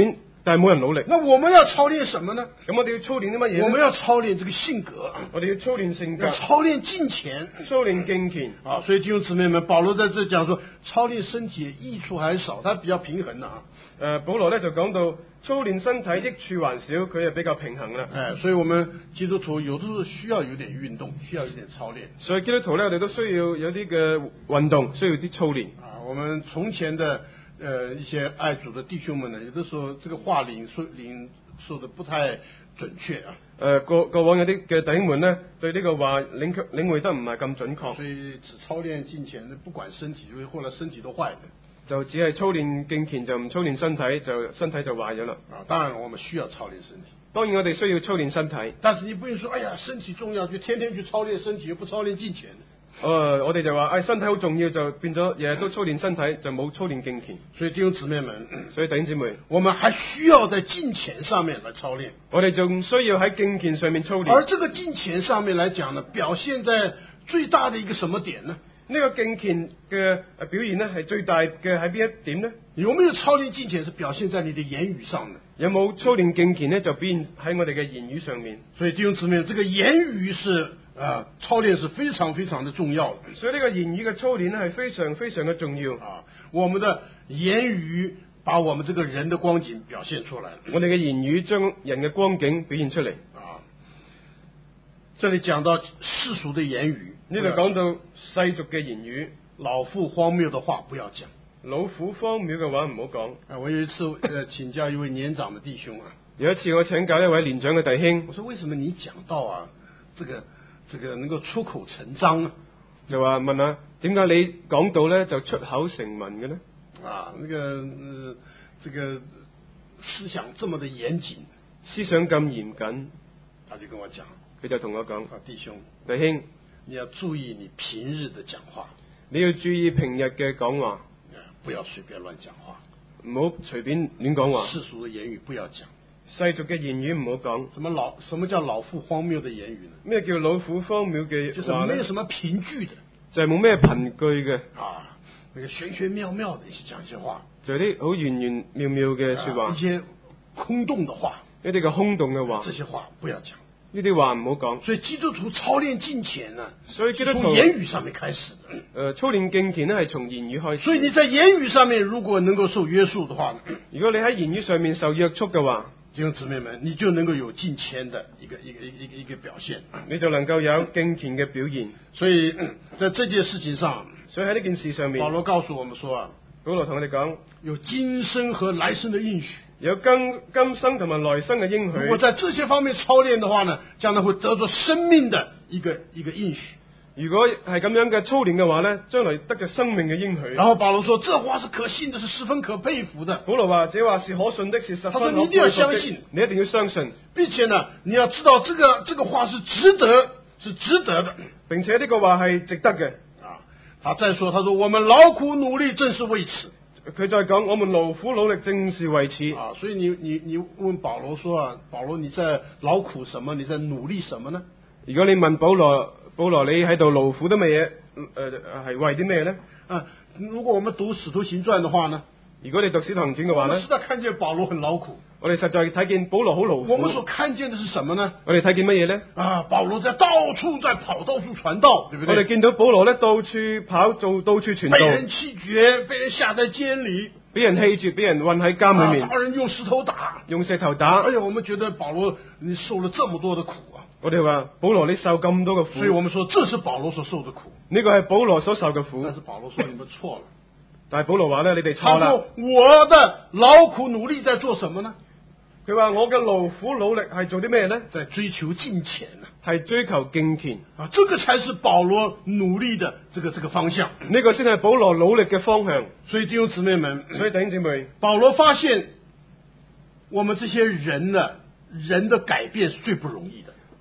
但係冇人努力。 那我們要操練什麼呢？ 咁我哋要操練啲乜嘢呢？ 我們要操練這個性格， 我哋要操練性格要，操練敬虔， 操練敬虔。 啊，所以弟兄姊妹們，保羅在這講說，操練身體益處還少，他比較平衡的啊。 誒、呃，保羅咧就講到操練身體益處還少，佢係比較平衡啦。 哎，所以我們基督徒有的時候需要有點運動，需要有點操練。 所以基督徒咧，我哋都需要有啲嘅運動，需要啲操練。 啊，我們從前的呃一些愛主的弟兄們呢，有的時候這個話領受領受的不太準確啊。 誒、呃，過過往有啲嘅弟兄們呢，對呢個話領領會得唔係咁準確， 所以只操練敬虔，不管身體，後來身體都壞了。 就只係操練敬虔，就唔操練身體，就身體就壞咗啦。 啊，當然我們需要操練身體。 當然我哋需要操練身體， 但是你不能說，哎呀，身體重要，就天天去操練身體，又不操練敬虔。 誒、呃，我哋就話，誒、哎，身體好重要，就變咗日日都操練身體，就冇操練敬虔。 所以弟兄姊妹們， 所以弟兄姊妹， 我們還需要在敬虔上面來操練。 我哋仲需要喺敬虔上面操練。 而這個敬虔上面來講呢，表現在最大的一個什麼點呢？ 呢個敬虔嘅表現呢，係最大嘅喺邊一點呢？ 有沒有操練敬虔是表現在你的言語上的？ 有冇操練敬虔呢？就表現喺我哋嘅言語上面。 所以弟兄姊妹，這個言語是啊，操練是非常非常的重要的。 所以呢個言語嘅操練呢，係非常非常嘅重要啊！我們的言語把我們這個人的光景表現出來。 我哋嘅言語將人嘅光景表現出嚟。 啊，這裏講到世俗的言語， 呢度講到世俗嘅言語， 老婦荒謬的話不要講。 老婦荒謬嘅話唔好講。 啊，我有一次呃請教一位年長的弟兄啊， 有一次我請教一位年長嘅弟兄， 我說為什麼你講到啊，這個這個能夠出口成章啊？ 就話問下點解你講到咧就出口成文嘅呢？ 啊，那個呃這個思想這麼的嚴謹， 思想咁嚴謹， 他就跟我講， 佢就同我講， 啊弟兄， 弟兄， 你要注意你平日的講話， 你要注意平日嘅講話， 不要隨便亂講話， 唔好隨便亂講話。 世俗的言語不要講， 世俗嘅言語唔好講。 什麼老什麼叫老婦荒謬的言語呢？ 咩叫老婦荒謬嘅就是沒有什麼憑據的， 就係冇咩憑據嘅啊，那個玄玄妙妙的一些講一些話， 就係啲好玄玄妙妙嘅說話， 啊，一些空洞的話， 一啲嘅空洞嘅話， 這些話不要講。 呢啲話唔好講。 所以基督徒操練敬虔呢， 所以基督徒從言語上面開始的。 誒、呃，操練敬虔呢係從言語開始。 所以你在言語上面如果能夠受約束的話， 如果你喺言語上面受約束嘅話， 弟兄姊妹們，你就能夠有敬虔的一個一個一個一個表現， 你就能夠有敬虔嘅表現。 所以在這件事情上， 所以喺呢件事上面， 保羅告訴我們說啊， 保羅同我哋講， 有今生和來生的應許。 有今今生同埋來生嘅應許。 如果在這些方面操練的話呢，將來會得着生命的一個一個應許。 如果係咁樣嘅操練嘅話呢，將來得着生命嘅應許。 然後保羅說：這話是可信的，是十分可佩服的。 保羅話：這話是可信的，是十分可佩服的。 他說：你一定要相信， 你一定要相信， 並且呢，你要知道這個這個話是值得，是值得的， 並且呢個話係值得嘅。 啊，他再說：他說我們勞苦努力正是為此。 佢再講，我們勞苦努力正是為此。 啊，所以你你你問保羅說啊，保羅你在勞苦什麼？你在努力什麼呢？ 如果你問保羅，保羅你喺度勞苦啲乜嘢？誒、呃，係為啲咩咧？ 啊，如果我們讀使徒行傳的話呢？ 如果你讀使徒行傳嘅話呢？ 我們實在看見保羅很勞苦。 我哋實在睇見保羅好勞苦。 我們所看見的是什麼呢？ 我哋睇見乜嘢咧？ 啊，保羅在到處在跑，到處傳道，對不對？ 我哋見到保羅咧到處跑，做到處傳道。 被人棄絕，被人下在監裏。 俾人棄絕，俾人困喺監裏面， 把人用石頭打， 用石頭打。 哎呀，我們覺得保羅你受了這麼多的苦啊！ 我哋話保羅你受咁多嘅苦， 所以我們說這是保羅所受的苦。 呢個係保羅所受嘅苦。 但是保羅說你們錯了。 但係保羅話咧，你哋錯啦。 他說我的勞苦努力在做什麼呢？ 佢話我嘅勞苦努力係做啲咩咧？ 在追求敬虔啊， 係追求敬虔啊，這個才是保羅努力的這個這個方向。 呢個先係保羅努力嘅方向。 所以弟兄姊妹們， 所以弟兄姊妹， 保羅發現我們這些人呢，人的改變是最不容易的。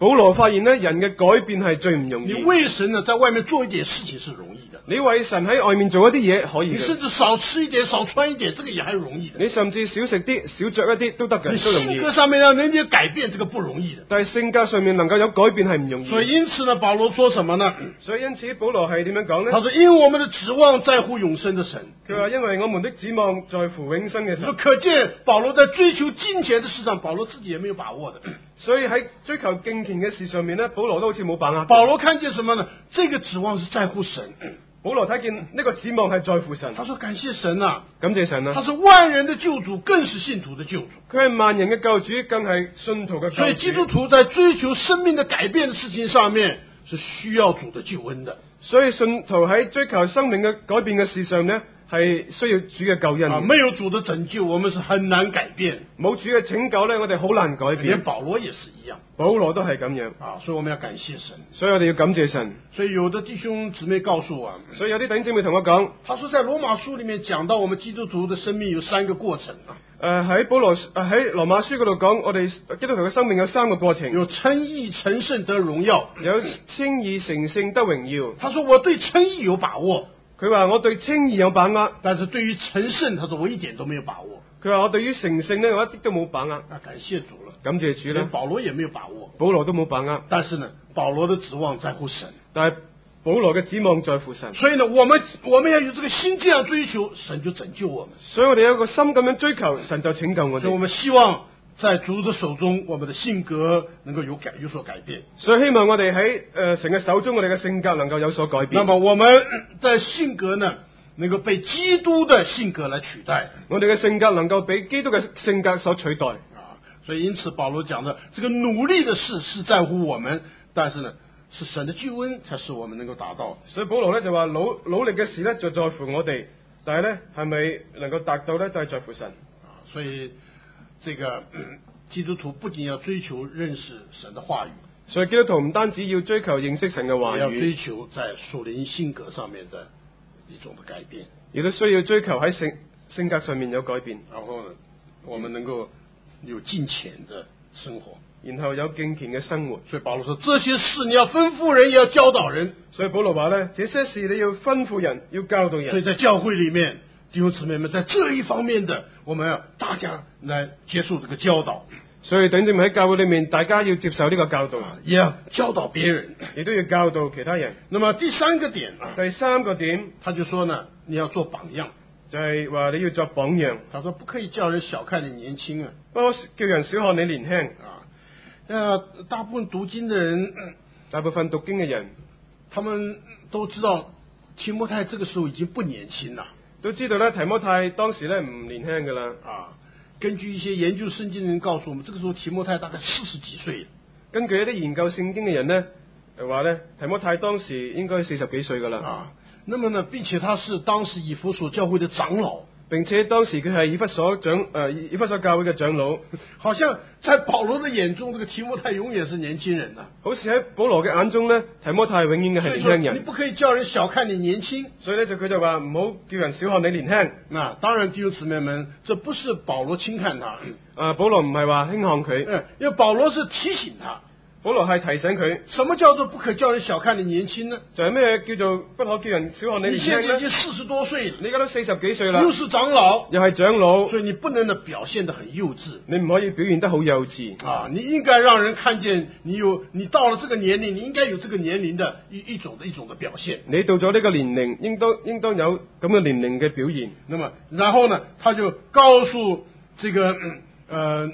保羅發現咧，人嘅改變係最唔容易。 你為神呢，在外面做一點事情是容易的。 你為神喺外面做一啲嘢可以你嘅， 甚至少吃一點、少穿一點，這個也還容易的。 你甚至少食啲、少着一啲都得嘅， 你都容易性。格上面讓人家改變，這個不容易的。 但係性格上面能夠有改變係唔容易。 所以因此呢，保羅說什麼呢？ 所以因此保羅係點樣講呢？ 他說：因為我們的指望在乎永生的神。 佢話因為我們的指望在乎永生嘅神。 可見保羅在追求金錢的事上，保羅自己也沒有把握的。 所以喺追求敬虔嘅事上面呢，保羅都好似冇把握。 保羅看見什麼呢？這個指望是在乎神。 保羅睇見呢個指望係在乎神。 他說：感謝神啊， 感謝神啊！ 他是萬人的救主，更是信徒的救主。 佢係萬人嘅救主，更係信徒嘅救主。 所以基督徒在追求生命的改變的事情上面，是需要主的救恩的。 所以信徒喺追求生命嘅改變嘅事上呢，係需要主嘅救恩。 啊，沒有主的拯救，我們是很難改變。 冇主嘅拯救呢，我哋好難改變。 連保羅也是一樣， 保羅都係咁樣啊，所以我們要感謝神。 所以我哋要感謝神。 所以有的弟兄姊妹告訴我， 所以有啲弟兄姊妹同我講， 他說在羅馬書裏面講到我們基督徒的生命有三個過程啊。 誒喺保羅誒喺羅馬書嗰度講，我哋基督徒嘅生命有三個過程， 有稱義、成聖得榮耀， 有稱義、成聖得榮耀。 他說我對稱義有把握， 佢話我對稱義有把握， 但是對於成聖，他說我一點都沒有把握。 佢話我對於成聖呢，我一啲都冇把握。 啊，感謝主了， 感謝主啦。 連保羅也沒有把握， 保羅都冇把握。 但是呢，保羅的指望在乎神， 但係保羅嘅指望在乎神。 所以呢，我們我們要有這個心，這樣追求，神就拯救我們。 所以我哋有個心咁樣追求，神就拯救我哋。 所以我們希望在主的手中，我們的性格能夠有改有所改變。 所以希望我哋喺誒神嘅手中，我哋嘅性格能夠有所改變。 那麼我們在性格呢，能夠被基督的性格來取代。 我哋嘅性格能夠被基督嘅性格所取代。 啊，所以因此保羅講的這個努力的事是在乎我們，但是呢，是神的救恩才使我們能夠達到。 所以保羅咧就話努努力嘅事咧就在乎我哋，但係咧係咪能夠達到咧都係在乎神。 啊，所以這個基督徒不僅要追求認識神的話語， 所以基督徒唔單止要追求認識神嘅話語， 也要追求在屬靈性格上面的一種的改變， 亦都需要追求喺性性格上面有改變。 然後呢，我們能夠有敬虔的生活。 然後有敬虔嘅生活。 所以保羅說：這些事你要吩咐人，也要教導人。 所以保羅話咧，這些事你要吩咐人，要教導人。 所以在教會裏面，弟兄姊妹們，在這一方面的，我們要大家來接受這個教導。 所以弟兄姊妹喺教會裏面，大家要接受呢個教導， 也要教導別人， 亦都要教導其他人。 那麼第三個點， 第三個點， 他就說呢，你要做榜樣， 就係話你要作榜樣。 他說不可以叫人小看你年輕啊， 不過叫人小看你年輕啊。呃，大部分讀經的人， 大部分讀經嘅人， 他們都知道提摩太這個時候已經不年輕了， 都知道咧提摩太當時咧唔年輕噶啦。 啊，根據一些研究聖經的人告訴我們，這個時候提摩太大概四十幾歲。 根據一啲研究聖經嘅人咧，話咧提摩太當時應該四十幾歲噶啦。 啊，那麼呢，並且他是當時以弗所教會的長老。 並且當時佢係以弗所長誒以弗所教會嘅長老， 好像在保羅的眼中，這個提摩太永遠是年輕人啊。 好似喺保羅嘅眼中咧，提摩太永遠嘅係年輕人。 你不可以叫人小看你年輕， 所以咧就佢就話唔好叫人小看你年輕。 那當然弟兄姊妹們，這不是保羅輕看他， 啊保羅唔係話輕看佢， 嗯，因為保羅是提醒他。 保羅係提醒佢， 什麼叫做不可叫人小看你年輕呢？ 就係咩叫做不可叫人小看你年輕呢？ 你現在已經四十多歲， 你而家都四十幾歲啦， 又是長老， 又係長老， 所以你不能呢表現得很幼稚， 你唔可以表現得好幼稚啊！你應該讓人看見你有，你到了這個年齡，你應該有這個年齡的一一種的一種的表現。 你到咗呢個年齡，應當應當有咁嘅年齡嘅表現。 那麼，然後呢，他就告訴這個，呃。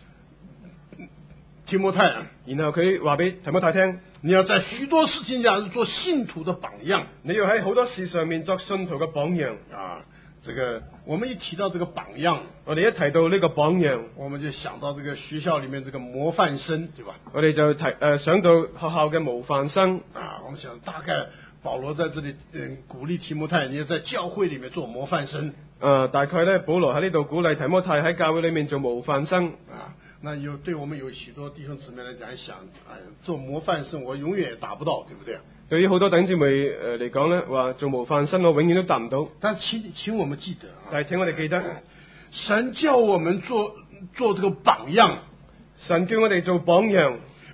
提摩太， 然後佢話俾提摩太聽， 你要在許多事情上做信徒的榜樣， 你要喺好多事上面作信徒嘅榜樣啊！這個我們一提到這個榜樣， 我哋一提到呢個榜樣， 我們就想到這個學校裏面這個模範生，對吧？ 我哋就提誒、呃、想到學校嘅模範生啊！我們想大概保羅在這裏嗯鼓勵提摩太，你要在教會裏面做模範生。 啊、呃，大概咧保羅喺呢度鼓勵提摩太喺教會裏面做模範生啊。那有對我們有許多弟兄姊妹來講，想哎做模範生，我永遠也達不到，對不對？ 對於好多弟兄姊妹誒嚟講咧，話做模範生我永遠都達唔到。 但係請請我們記得啊， 但係請我哋記得， 神叫我們做做這個榜樣， 神叫我哋做榜樣，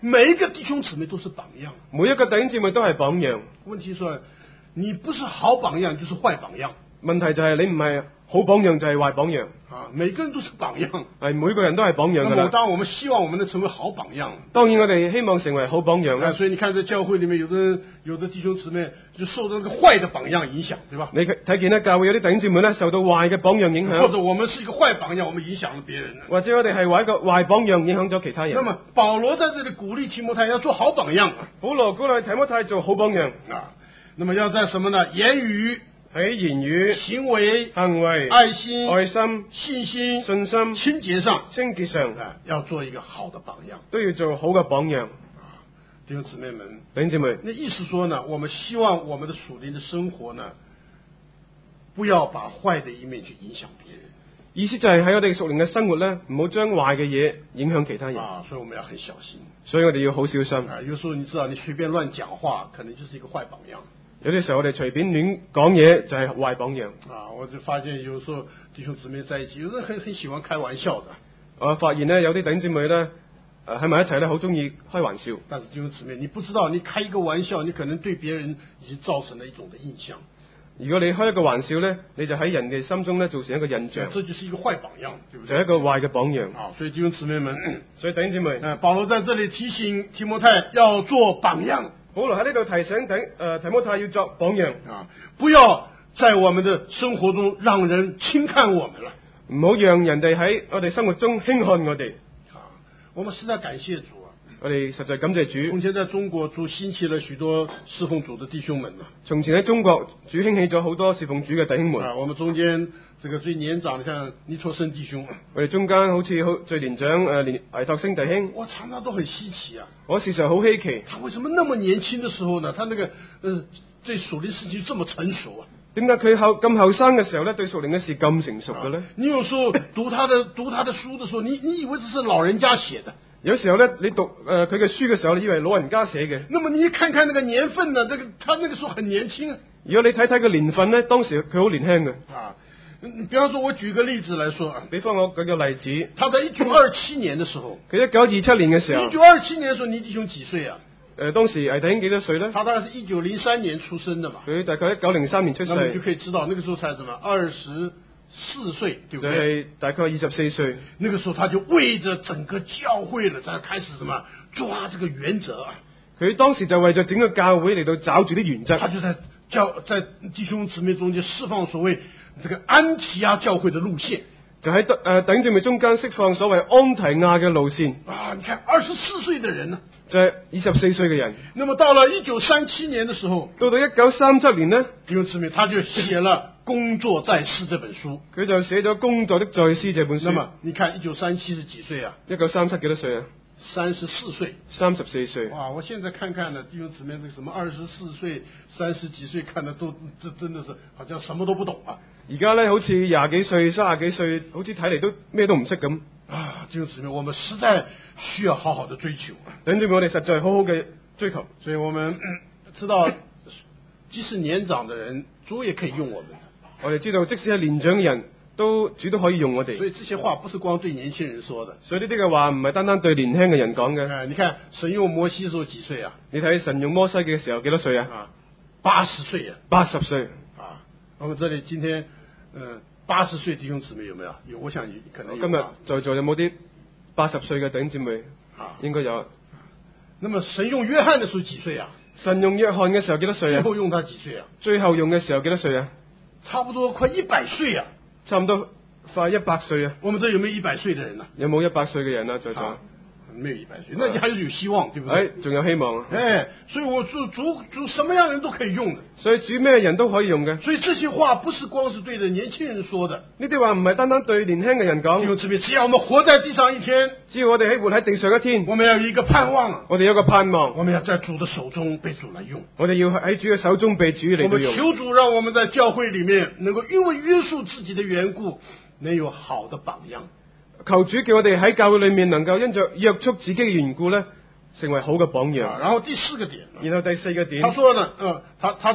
每一个弟兄姊妹都是榜样。 每一個弟兄姊妹都係榜樣。 問題說，你不是好榜樣，就是壞榜樣。 問題就係你唔係好榜樣就係壞榜樣。 啊，每個人都是榜樣， 係每個人都係榜樣㗎啦。 那麼當然我們希望我們能成為好榜樣。 當然我哋希望成為好榜樣啦。 啊，所以你看在教會裏面，有的人有的弟兄姊妹就受到那個壞的榜樣影響，對吧？ 你睇見咧，教會有啲弟兄姊妹咧受到壞嘅榜樣影響， 或者我們是一個壞榜樣，我們影響了別人。 或者我哋係壞一個壞榜樣影響咗其他人。 那麼保羅在這裏鼓勵提摩太要做好榜樣。 保羅鼓勵提摩太做好榜樣啊，那麼要在什麼呢？言語、 喺言語、 行為、 行為、 愛心、 愛心、 信心、 信心、 清潔上、 清潔上啊，要做一個好的榜樣， 都要做好嘅榜樣。 弟兄姊妹們， 弟兄姊妹， 那意思說呢，我們希望我們的屬靈的生活呢，不要把壞的一面去影響別人。 意思就係喺我哋屬靈嘅生活咧，唔好將壞嘅嘢影響其他人。 啊，所以我們要很小心。 所以我哋要好小心。 啊，有時候你知道，你隨便亂講話，可能就是一個壞榜樣。 有啲時候我哋隨便亂講嘢就係壞榜樣。 啊，我就發現有時候弟兄姊妹在一起，有人很很喜歡開玩笑的。 我發現咧有啲弟兄姊妹咧，誒喺埋一齊咧，好中意開玩笑。 但是弟兄姊妹，你不知道，你開一個玩笑，你可能對別人已經造成了一種的印象。 如果你開一個玩笑咧，你就喺人嘅心中咧造成一個印象。 這就是一個壞榜樣，對不對？ 就係一個壞嘅榜樣。 啊，所以弟兄姊妹們， 所以弟兄姊妹， 誒，保羅在這裡提醒提摩太要做榜樣。 保羅喺呢度提醒提誒提摩太要作榜樣啊，不要在我們的生活中讓人輕看我們了， 唔好讓人哋喺我哋生活中輕看我哋。 啊，我們實在感謝主啊！ 我哋實在感謝主。 從前在中國，主興起了許多侍奉主的弟兄們啊。 從前喺中國，主興起咗好多侍奉主嘅弟兄們。 啊，我們中間這個最年長的，像尼托生弟兄。 我哋中間好似好最年長誒連倪托星弟兄。 我常常都很稀奇啊！ 我事實好稀奇， 他為什麼那麼年輕的時候呢？他那個呃對屬靈事情這麼成熟啊？ 點解佢後咁後生嘅時候咧，對屬靈嘅事咁成熟嘅咧？ 啊，你有時候讀他的讀他的書的時候，你你以為這是老人家寫的？ 有時候咧，你讀誒佢嘅書嘅時候，你以為老人家寫嘅。 那麼你一看看那個年份呢？這個他那個時候很年輕啊。 如果你睇睇個年份咧，當時佢好年輕嘅。 啊，比方說，我舉個例子來說， 比方我舉個例子， 他在一九二七年的時候， 佢一九二七年嘅時候， 一九二七年嘅時候，你弟兄幾歲啊？ 誒、呃，當時倪弟兄幾多歲咧？ 他大概是一九零三年出生的嘛。 佢大概一九零三年出世。 那麼你就可以知道，那個時候才怎麼二十四歲，對不對？ 就係大概二十四歲。 那個時候他就為着整個教會了，才開始什麼抓這個原則啊。 佢當時就為咗整個教會嚟到找住啲原則。 他就在教在弟兄姊妹中間釋放所謂這個安提阿教會的路線。 就喺誒弟兄姊妹中間釋放所謂安提亞嘅路線。 啊，你看二十四歲的人呢？ 就係二十四歲嘅人。 那麼到了一九三七年的時候， 到到一九三七年呢， 弟兄姊妹他就寫了《工作在世》這本書。 佢就寫咗《工作的在世》這本書。 那麼你看一九三七是幾歲啊？ 一九三七幾多歲啊？ 三十四歲。 三十四歲。 哇！我現在看看呢，弟兄姊妹這個什麼二十四歲、三十幾歲，看的都這真的是好像什麼都不懂啊。 而家咧好似廿幾歲、三十幾歲，好似睇嚟都咩都唔識咁。 啊，弟兄姊妹，我們實在需要好好的追求。 弟兄姊妹，我哋實在好好嘅追求。 所以我們知道，即使年長的人，主也可以用我們。 我哋知道，即使係年長嘅人都主都可以用我哋。 所以這些話不是光對年輕人說的。 所以呢啲嘅話唔係單單對年輕嘅人講嘅。 誒，你看神用摩西嘅時候幾歲啊？ 你睇神用摩西嘅時候幾多歲啊？ 啊，八十歲啊。 八十歲。 啊，我們這裡今天，嗯，八十歲弟兄姊妹有沒有？有，我想可能有。 今日在座有冇啲八十歲嘅弟兄姊妹？ 啊， 應該有。 那麼神用約翰嘅時候幾歲啊？ 神用約翰嘅時候幾多歲啊？ 最後用他幾歲啊？ 最後用嘅時候幾多歲啊？ 差不多快一百歲啊！ 差唔多快一百歲啊！ 我們這有沒有一百歲的人啊？ 有冇一百歲嘅人啊？在座？ 啊，沒有一百歲，那你還是有希望，對不對？ 哎，仲有希望啊！ 哎，所以我主主主什麼樣的人都可以用的， 所以主咩人都可以用嘅。 所以這些話不是光是對着年輕人說的， 呢啲話唔係單單對年輕嘅人講。 弟兄姊妹，只要我們活在地上一天， 只要我哋喺活喺地上一天， 我們要有一個盼望， 我哋有個盼望， 我們要在主的手中被主來用， 我哋要喺主嘅手中被主嚟我們到用。 求主讓我們在教會裏面能夠因為約束自己的緣故，能有好的榜樣。 求主叫我哋喺教會裏面能夠因着約束自己嘅緣故咧，成為好嘅榜樣。 啊，然後第四個點， 然後第四個點， 他說呢，呃，他他說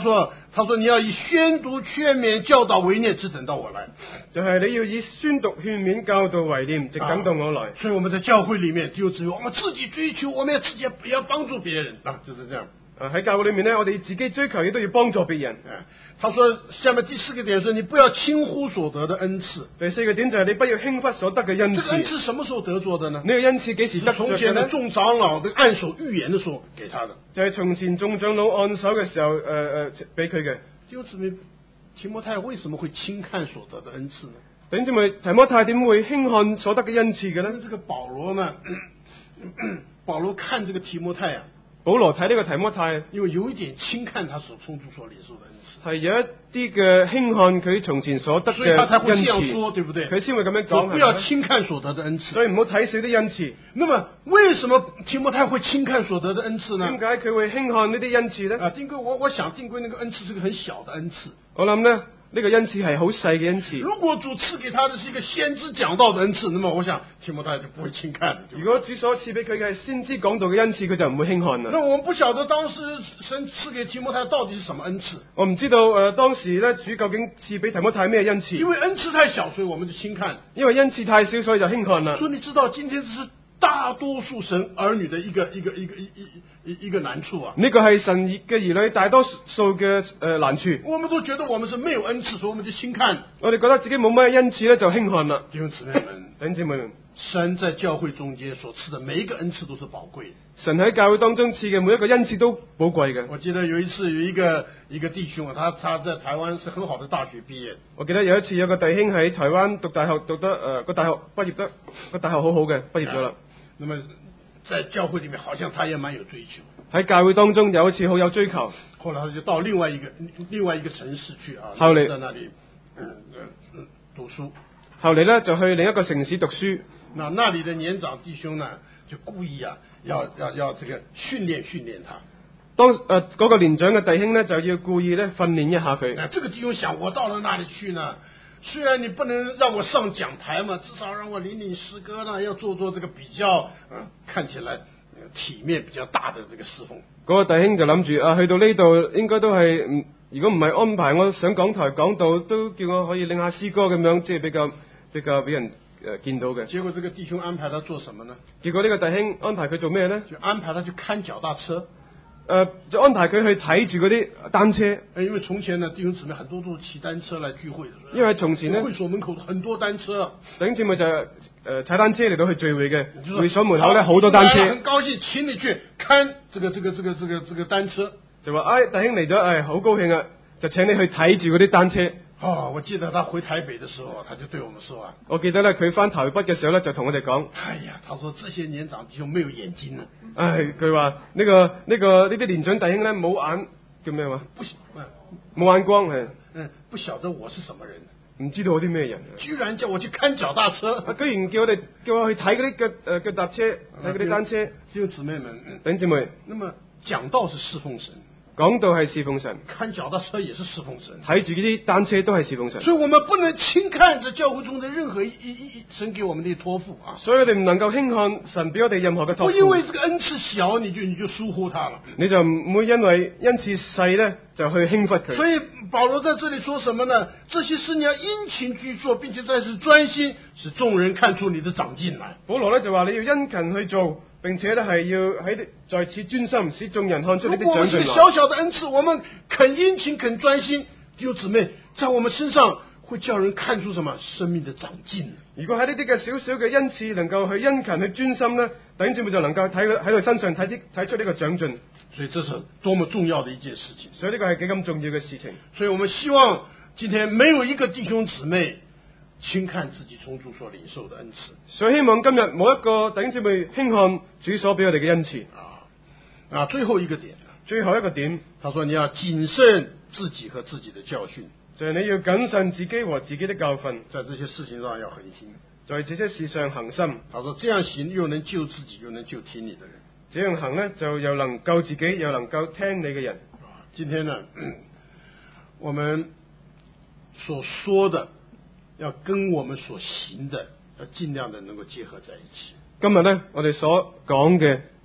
他說你要以宣讀、勸勉、教導為念，直等到我來。 就係你要以宣讀、勸勉、教導為念，直等到我來。 啊、所以我們在教會裏面，就只有我們自己追求，我們要自己也要幫助別人啊，就是這樣。 啊喺教會裏面呢，我哋自己追求，亦都要幫助別人。 啊，他說下面第四個點是，你不要輕忽所得的恩賜。 第四個點就係你不要輕忽所得嘅恩賜。 這個恩賜什麼時候得着的呢？ 呢個恩賜幾時得着嘅呢？ 從前的眾長老的按手預言的時候給他的。 就係從前眾長老按手嘅時候，誒誒俾佢嘅。 弟兄姊妹，提摩太為什麼會輕看所得的恩賜呢？ 弟兄姊妹，提摩太點會輕看所得嘅恩賜嘅呢？ 這個保羅呢？保羅看這個提摩太啊。 保羅睇呢個提摩太， 因為有一點輕看他所充足所領受的恩賜， 係有一啲嘅輕看佢從前所得嘅恩賜，所以他才會這樣說，對不對？佢先會咁樣講， 不要輕看所得的恩賜， 所以唔好睇少啲恩賜。 那麼為什麼提摩太會輕看所得的恩賜呢？ 點解佢會輕看呢啲恩賜呢？ 啊，定規我我想定規那個恩賜是個很小的恩賜， 我諗呢。呢個恩賜係好細嘅恩賜。 如果主賜給他的是一個先知講道的恩賜，那麼我想提摩太就不會輕看。 如果主所賜俾佢嘅係先知講道嘅恩賜，佢就唔會輕看啦。 那我們不曉得當時神賜給提摩太到底是什麼恩賜。 我唔知道誒、呃，當時咧主究竟賜俾提摩太咩恩賜？ 因為恩賜太小，所以我們就輕看。 因為恩賜太少，所以就輕看啦。 所以你知道，今天這是大多數神兒女的一個一個一個一一一一個難處啊！ 呢個係神嘅兒女大多數嘅誒難處。 我們都覺得我們是沒有恩賜，所以我們就輕看。 我哋覺得自己冇乜恩賜咧，就輕看啦。 弟兄姊妹們， 弟兄姊妹們， 神在教會中間所賜的每一個恩賜都是寶貴的。 神喺教會當中賜嘅每一個恩賜都寶貴嘅。 我記得有一次有一個一個弟兄啊，他他在台灣是很好的大學畢業。 我記得有一次有個弟兄喺台灣讀大學，讀得誒個大學畢業得個大學好好嘅，畢業咗啦。 那麼在教會裏面，好像他也蠻有追求。 喺教會當中有一次好有追求。 後來他就到另外一個另外一個城市去啊， 後來在那裏嗯嗯讀書。 後嚟呢，就去另一個城市讀書。 那那裏的年長弟兄呢，就故意啊，要要要這個訓練訓練他。 當誒嗰、呃那個年長嘅弟兄呢，就要故意咧訓練一下佢。 那這個弟兄想，我到了那裏去呢，雖然你不能讓我上講台嘛，至少讓我領領詩歌呢，要做做這個比較，嗯，看起來體面比較大的這個侍奉。 嗰個弟兄就諗住啊，去到呢度應該都係，嗯，如果唔係安排我上講台講道，都叫我可以領下詩歌咁樣，即係比較比較俾人誒、呃、見到嘅。結果這個弟兄安排他做什麼呢？ 結果呢個弟兄安排佢做咩呢？ 就安排他去看腳踏車。 誒、呃，就安排佢去睇住嗰啲單車。 因為從前呢，弟兄姊妹很多都是騎單車來聚會的。 因為從前呢， 會所門口很多單車。 弟兄姊妹就誒踩單車嚟到去聚會嘅，會所門口咧好多單車。 很高興請你去看這個這個這個這個這個單車。 就話哎，弟兄嚟咗，哎，好高興啊，就請你去睇住嗰啲單車。 哦，我記得他回台北的時候，他就對我們說啊， 我記得咧佢翻台北嘅時候咧，就同我哋講， 哎呀，他說這些年長弟兄沒有眼睛啊。 唉，佢話呢個呢、這個呢啲年長弟兄咧冇眼叫咩話？ 不， 冇眼光係， 嗯，不曉得我是什麼人， 唔知道我啲咩人， 居然叫我去看腳踏車， 啊、居然叫我哋叫我去睇嗰啲腳誒腳踏車，睇嗰啲單車。 弟兄姊妹們， 弟兄姊妹， 那麼講道是侍奉神。 講道係侍奉神， 看腳踏車也是侍奉神， 睇住呢啲單車都係侍奉神。 所以我們不能輕看這教會中的任何一一一神給我們的託付啊！ 所以我哋唔能夠輕看神俾我哋任何嘅託付。 不因為這個恩賜小，你就你就疏忽它了， 你就唔會因為恩賜細咧就去輕忽佢。 所以保羅在這裏說什麼呢？這些事你要殷勤去做，並且在此專心，使眾人看出你的長進來。 保羅咧就話你要殷勤去做。並且咧係要喺在此專心，使眾人看出你的長進來。 如果小小的恩賜，我們肯殷勤、肯專心，弟兄姊妹，在我們身上會叫人看出什麼生命的長進。 如果喺呢啲嘅小小嘅恩賜能夠去殷勤去專心咧，弟兄姊妹就能夠睇喺佢身上睇啲睇出呢個長進。 所以這是多麼重要的一件事情。 所以呢個係幾咁重要嘅事情。 所以我們希望今天沒有一個弟兄姊妹輕看自己從主所領受的恩賜， 所以希望今日冇一個弟兄姊妹輕看主所俾我哋嘅恩賜。 啊啊，最後一個點， 最後一個點， 他說你要謹慎自己和自己的教訓， 就係你要謹慎自己和自己的教訓， 在這些事情上要恆心， 在這些事上恒心。 他說這樣行又能救自己，又能救聽你的人。 這樣行呢，就又能救自己，又能夠聽你嘅人。 今天呢，我們所說的要跟我們所行的，要盡量的能夠結合在一起。 今日呢，我哋所講嘅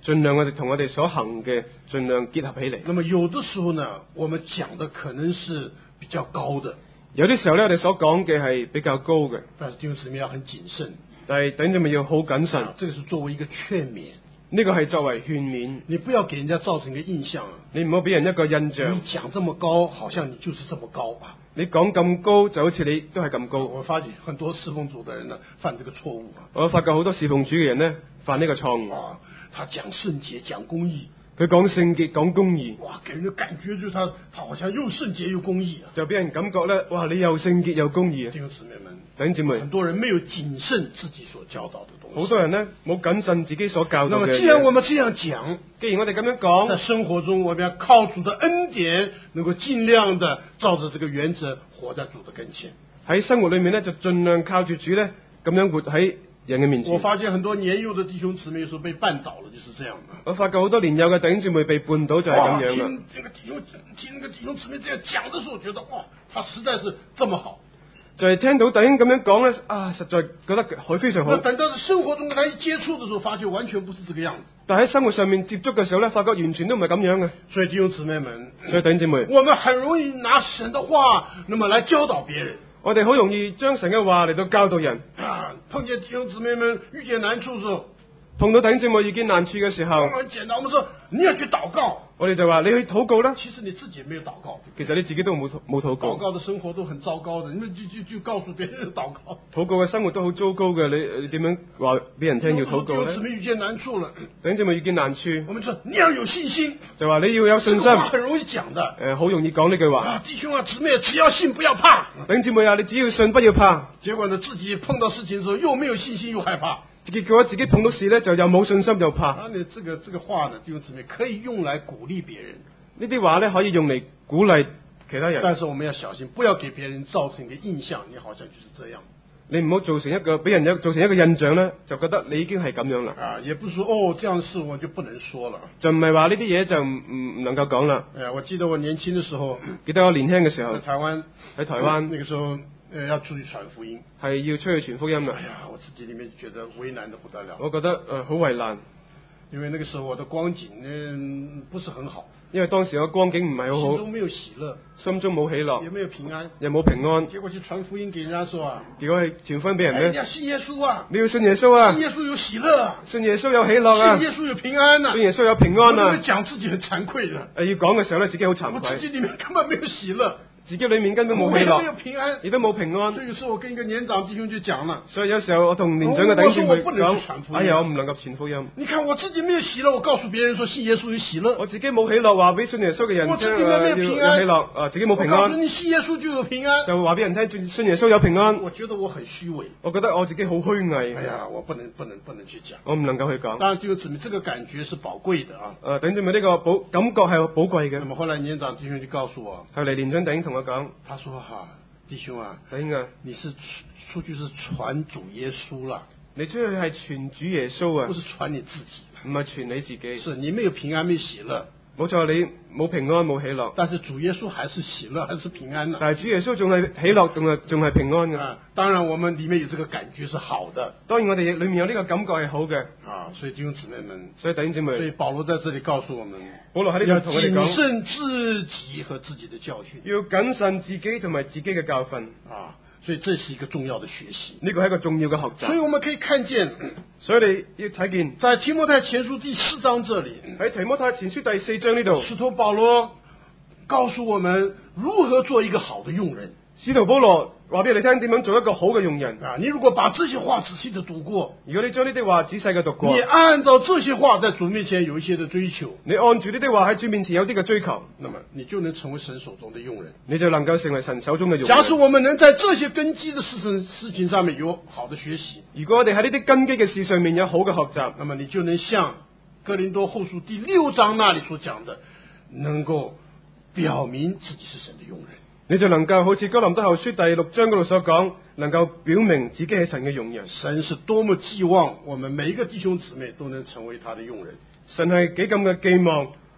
盡量我哋同我哋所行嘅盡量結合起嚟。 那麼有的時候呢，我們講的可能是比較高的， 有啲時候咧，我哋所講嘅係比較高嘅， 但是弟兄姊妹要很謹慎， 但係弟兄姊妹要好謹慎。 啊，這個是作為一個勸勉， 呢個係作為勸勉， 你不要給人家造成一個印象啊， 你唔好俾人一個印你象。 講這麼高，好像你就是這麼高吧。 你講咁高就好似你都係咁高。 我發覺很多侍奉主的人呢，犯這個錯誤啊。 我發覺好多侍奉主嘅人呢，犯呢個錯誤。 啊，他講聖潔，講公義， 佢講聖潔，講公義， 哇，給人的感覺就是他，他好像又聖潔又公義啊。 就俾人感覺咧，哇！你又聖潔又公義啊！ 弟兄姊妹們， 弟兄姊妹， 很多人沒有謹慎自己所教導的東西。 好多人呢，冇謹慎自己所教導嘅嘢。 那麼既然我們這樣講， 既然我哋咁樣在講， 生活中我們要靠主的恩典，能夠盡量的照着這個原則活在主的跟前。 喺生活裏面咧，就盡量靠住主咧，咁樣活喺人嘅面前。 我發現很多年幼的弟兄姊妹有時候被絆倒了，就是這樣的。 我發覺好多年幼嘅弟兄姊妹被絆倒就係咁樣聽啦。 這個弟兄聽那個弟兄姊妹這樣講的時候，覺得哇，他實在是這麼好。 就係聽到弟兄咁樣講咧，啊，實在覺得佢非常好。 那等到生活中跟他一接觸的時候，發覺完全不是這個樣子。 但喺生活上面接觸嘅時候咧，發覺完全都唔係咁樣嘅。 所以弟兄姊妹們， 所以弟兄姊妹， 我們很容易拿神的話，那麼來教導別人。 我哋好容易將神嘅話嚟到教導人。 啊，碰見弟兄姊妹們遇見難處的時候， 碰到弟兄姊妹遇見難處嘅時候， 我們很簡單，我們說你要去禱告。 我哋就話你去禱告啦。 其實你自己沒有禱告， 其實你自己都冇冇禱告。 禱告的生活都很糟糕的，你們就就就告訴別人禱告。 禱告嘅生活都好糟糕嘅，你你點樣話俾人聽要禱告咧？ 弟兄姊妹遇見難處了， 弟兄姊妹遇見難處， 我們說你要有信心， 就話你要有信心。 這個話很容易講的。 誒，好容易講呢句話。 啊，弟兄啊，姊妹，只要信，不要怕。 弟兄姊妹啊，你只要信，不要怕。 結果呢，自己碰到事情的時候又沒有信心，又害怕。 結果自己碰到事咧，就又冇信心又怕。 啊，你這個這個話呢，弟兄姊妹可以用來鼓勵別人。 呢啲話咧可以用嚟鼓勵其他人。 但是我們要小心，不要給別人造成一個印象，你好像就是這樣。 你唔好造成一個俾人有造成一個印象咧，就覺得你已經係咁樣啦。 啊，也不是說哦，這樣的事我就不能說了。 就唔係話呢啲嘢就唔唔唔能夠講啦。 哎，我記得我年輕的時候， 記得我年輕嘅時候在台灣， 喺台灣那個時候，呃，要出去傳福音， 係要出去傳福音啦。 哎呀，我自己裏面覺得為難得不得了。 我覺得誒好為難， 因為那個時候我的光景嗯不是很好， 因為當時我光景唔係好好， 心中沒有喜樂， 心中冇喜樂， 也沒有平安， 又冇平安。 結果去傳福音給人家說啊， 結果係傳福音俾人哎， 咧， 你要信耶穌啊， 你要信耶穌啊信，耶穌有喜樂啊， 信耶穌有喜樂啊， 信耶穌有平安啊， 信耶穌有平安啊。 我講自己很慚愧的， 誒要講嘅時候咧，自己好慚愧， 我自己裏面根本沒有喜樂， 自己裏面根本冇喜我也沒有樂， 平安。 亦都冇平安所。以有時候我跟一個年長弟兄就講了， 所以有時候我同年長嘅弟兄姊妹我說我不能講去傳福：音哎呀，我唔能夠傳福音。 你看我自己沒有喜樂，我告訴別人說信耶穌有喜樂， 我自己冇喜樂，話俾信耶穌嘅人我聽自己沒有要平安有喜樂，啊自己冇平我告訴安， 你信耶穌就有平安， 就話俾人聽信耶穌有平安。 我覺得我很虛偽， 我覺得我自己好虛偽， 哎呀，我不能不能不能去講。 我唔能夠去講。 當然，這個指明這個感覺是寶貴的啊。 誒，弟兄姊妹呢個寶感覺係寶貴嘅那。麼後來年長弟兄就告訴我， 後嚟年長弟兄同我講： 他說哈，弟兄啊， 弟兄啊， 你是出出去是傳主耶穌啦， 你出去係傳主耶穌啊不，是傳你自己， 唔係傳你自己。 是你沒有平安，沒有喜樂， 冇錯，你冇平安冇喜樂， 但是主耶穌還是喜樂，還是平安的。 但係主耶穌仲係喜樂，仲係仲係平安嘅。 啊，當然我們裏面有這個感覺是好的當然我哋裏面有呢個感覺係好嘅， 啊，所以弟兄姊妹們， 所以弟兄姊妹， 所以保羅在這裏告訴我們， 保羅喺要呢度同我哋謹講， 慎自己和自己的教訓要謹慎自己同埋自己嘅教訓， 啊，所以這是一個重要的學習。 呢個係一個重要嘅學習。 所以我們可以看見， 所以你要睇見在提摩太前書第四章這裏， 喺提摩太前書第四章呢度， 使徒保羅告訴我們如何做一個好的用人使徒保羅話俾你聽點樣做一個好嘅用人。 啊！你如果把這些話仔細的讀過， 如果你將呢啲話仔細嘅讀過你，按照這些話在主面前有一些的追求， 你按住呢啲話喺主面前有啲嘅追求， 那麼你就能成為神手中的用人。 你就能夠成為神手中嘅用假使人。 我們能在這些根基的事情事情上面有好的學習， 如果我哋喺呢啲根基嘅事上面有好嘅學習， 那麼你就能像哥林多後書第六章那裏所講的，能夠表明自己是神的用人。 你就能夠好似哥林多後書第六章嗰度所講，能夠表明自己係神嘅用人。 神是多麼寄望我們每一個弟兄姊妹都能成為他的用人。 神係幾咁嘅寄望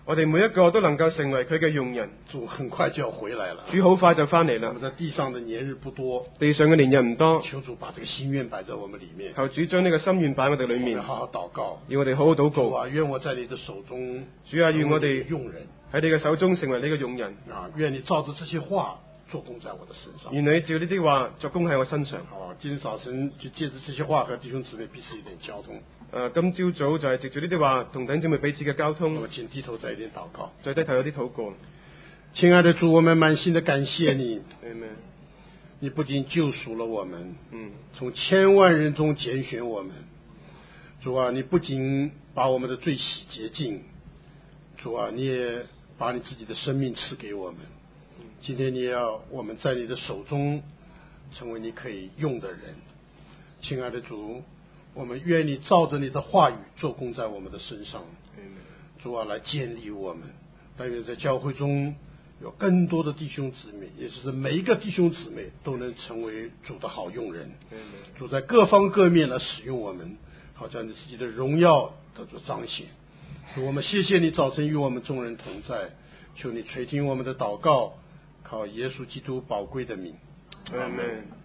我哋每一個都能夠成為佢嘅用人。 主很快就要回來了， 主好快就翻嚟啦我們。在地上的年日不多， 地上嘅年日唔多， 求主把這個心願擺在我們裏面， 求主將呢個心願擺喺我哋裏面我們，好好禱告。 要我哋好好禱主告。 啊，願我在你的手中， 主啊，願我哋用人喺你嘅手中成為你嘅用人。 啊，願你照着這些話做工在我的身上。 願你照呢啲話作工喺我身上。 好，今天早晨就借着這些話和弟兄姊妹彼此一點交通。 誒、今朝早就係藉住呢啲話同弟兄姊妹彼此嘅交我通們，請低頭再一點禱告。 再低頭有啲禱告。 親愛的主，我們滿心的感謝你， Amen。 你不僅救贖了我們， 嗯， 從千萬人中揀選我們。主啊，你不僅把我們的罪洗潔淨，主啊，你也把你自己的生命賜給我們。今天你要我們在你的手中成為你可以用的人。親愛的主，我們願你照着你的話語做工在我們的身上。主啊，來建立我們。但願在教會中有更多的弟兄姊妹，也就是每一個弟兄姊妹都能成為主的好用人。主在各方各面來使用我們，好叫你自己的榮耀得着彰顯。主，我們謝謝你早晨與我們眾人同在，求你垂聽我們的禱告，靠耶穌基督寶貴的名。 Amen。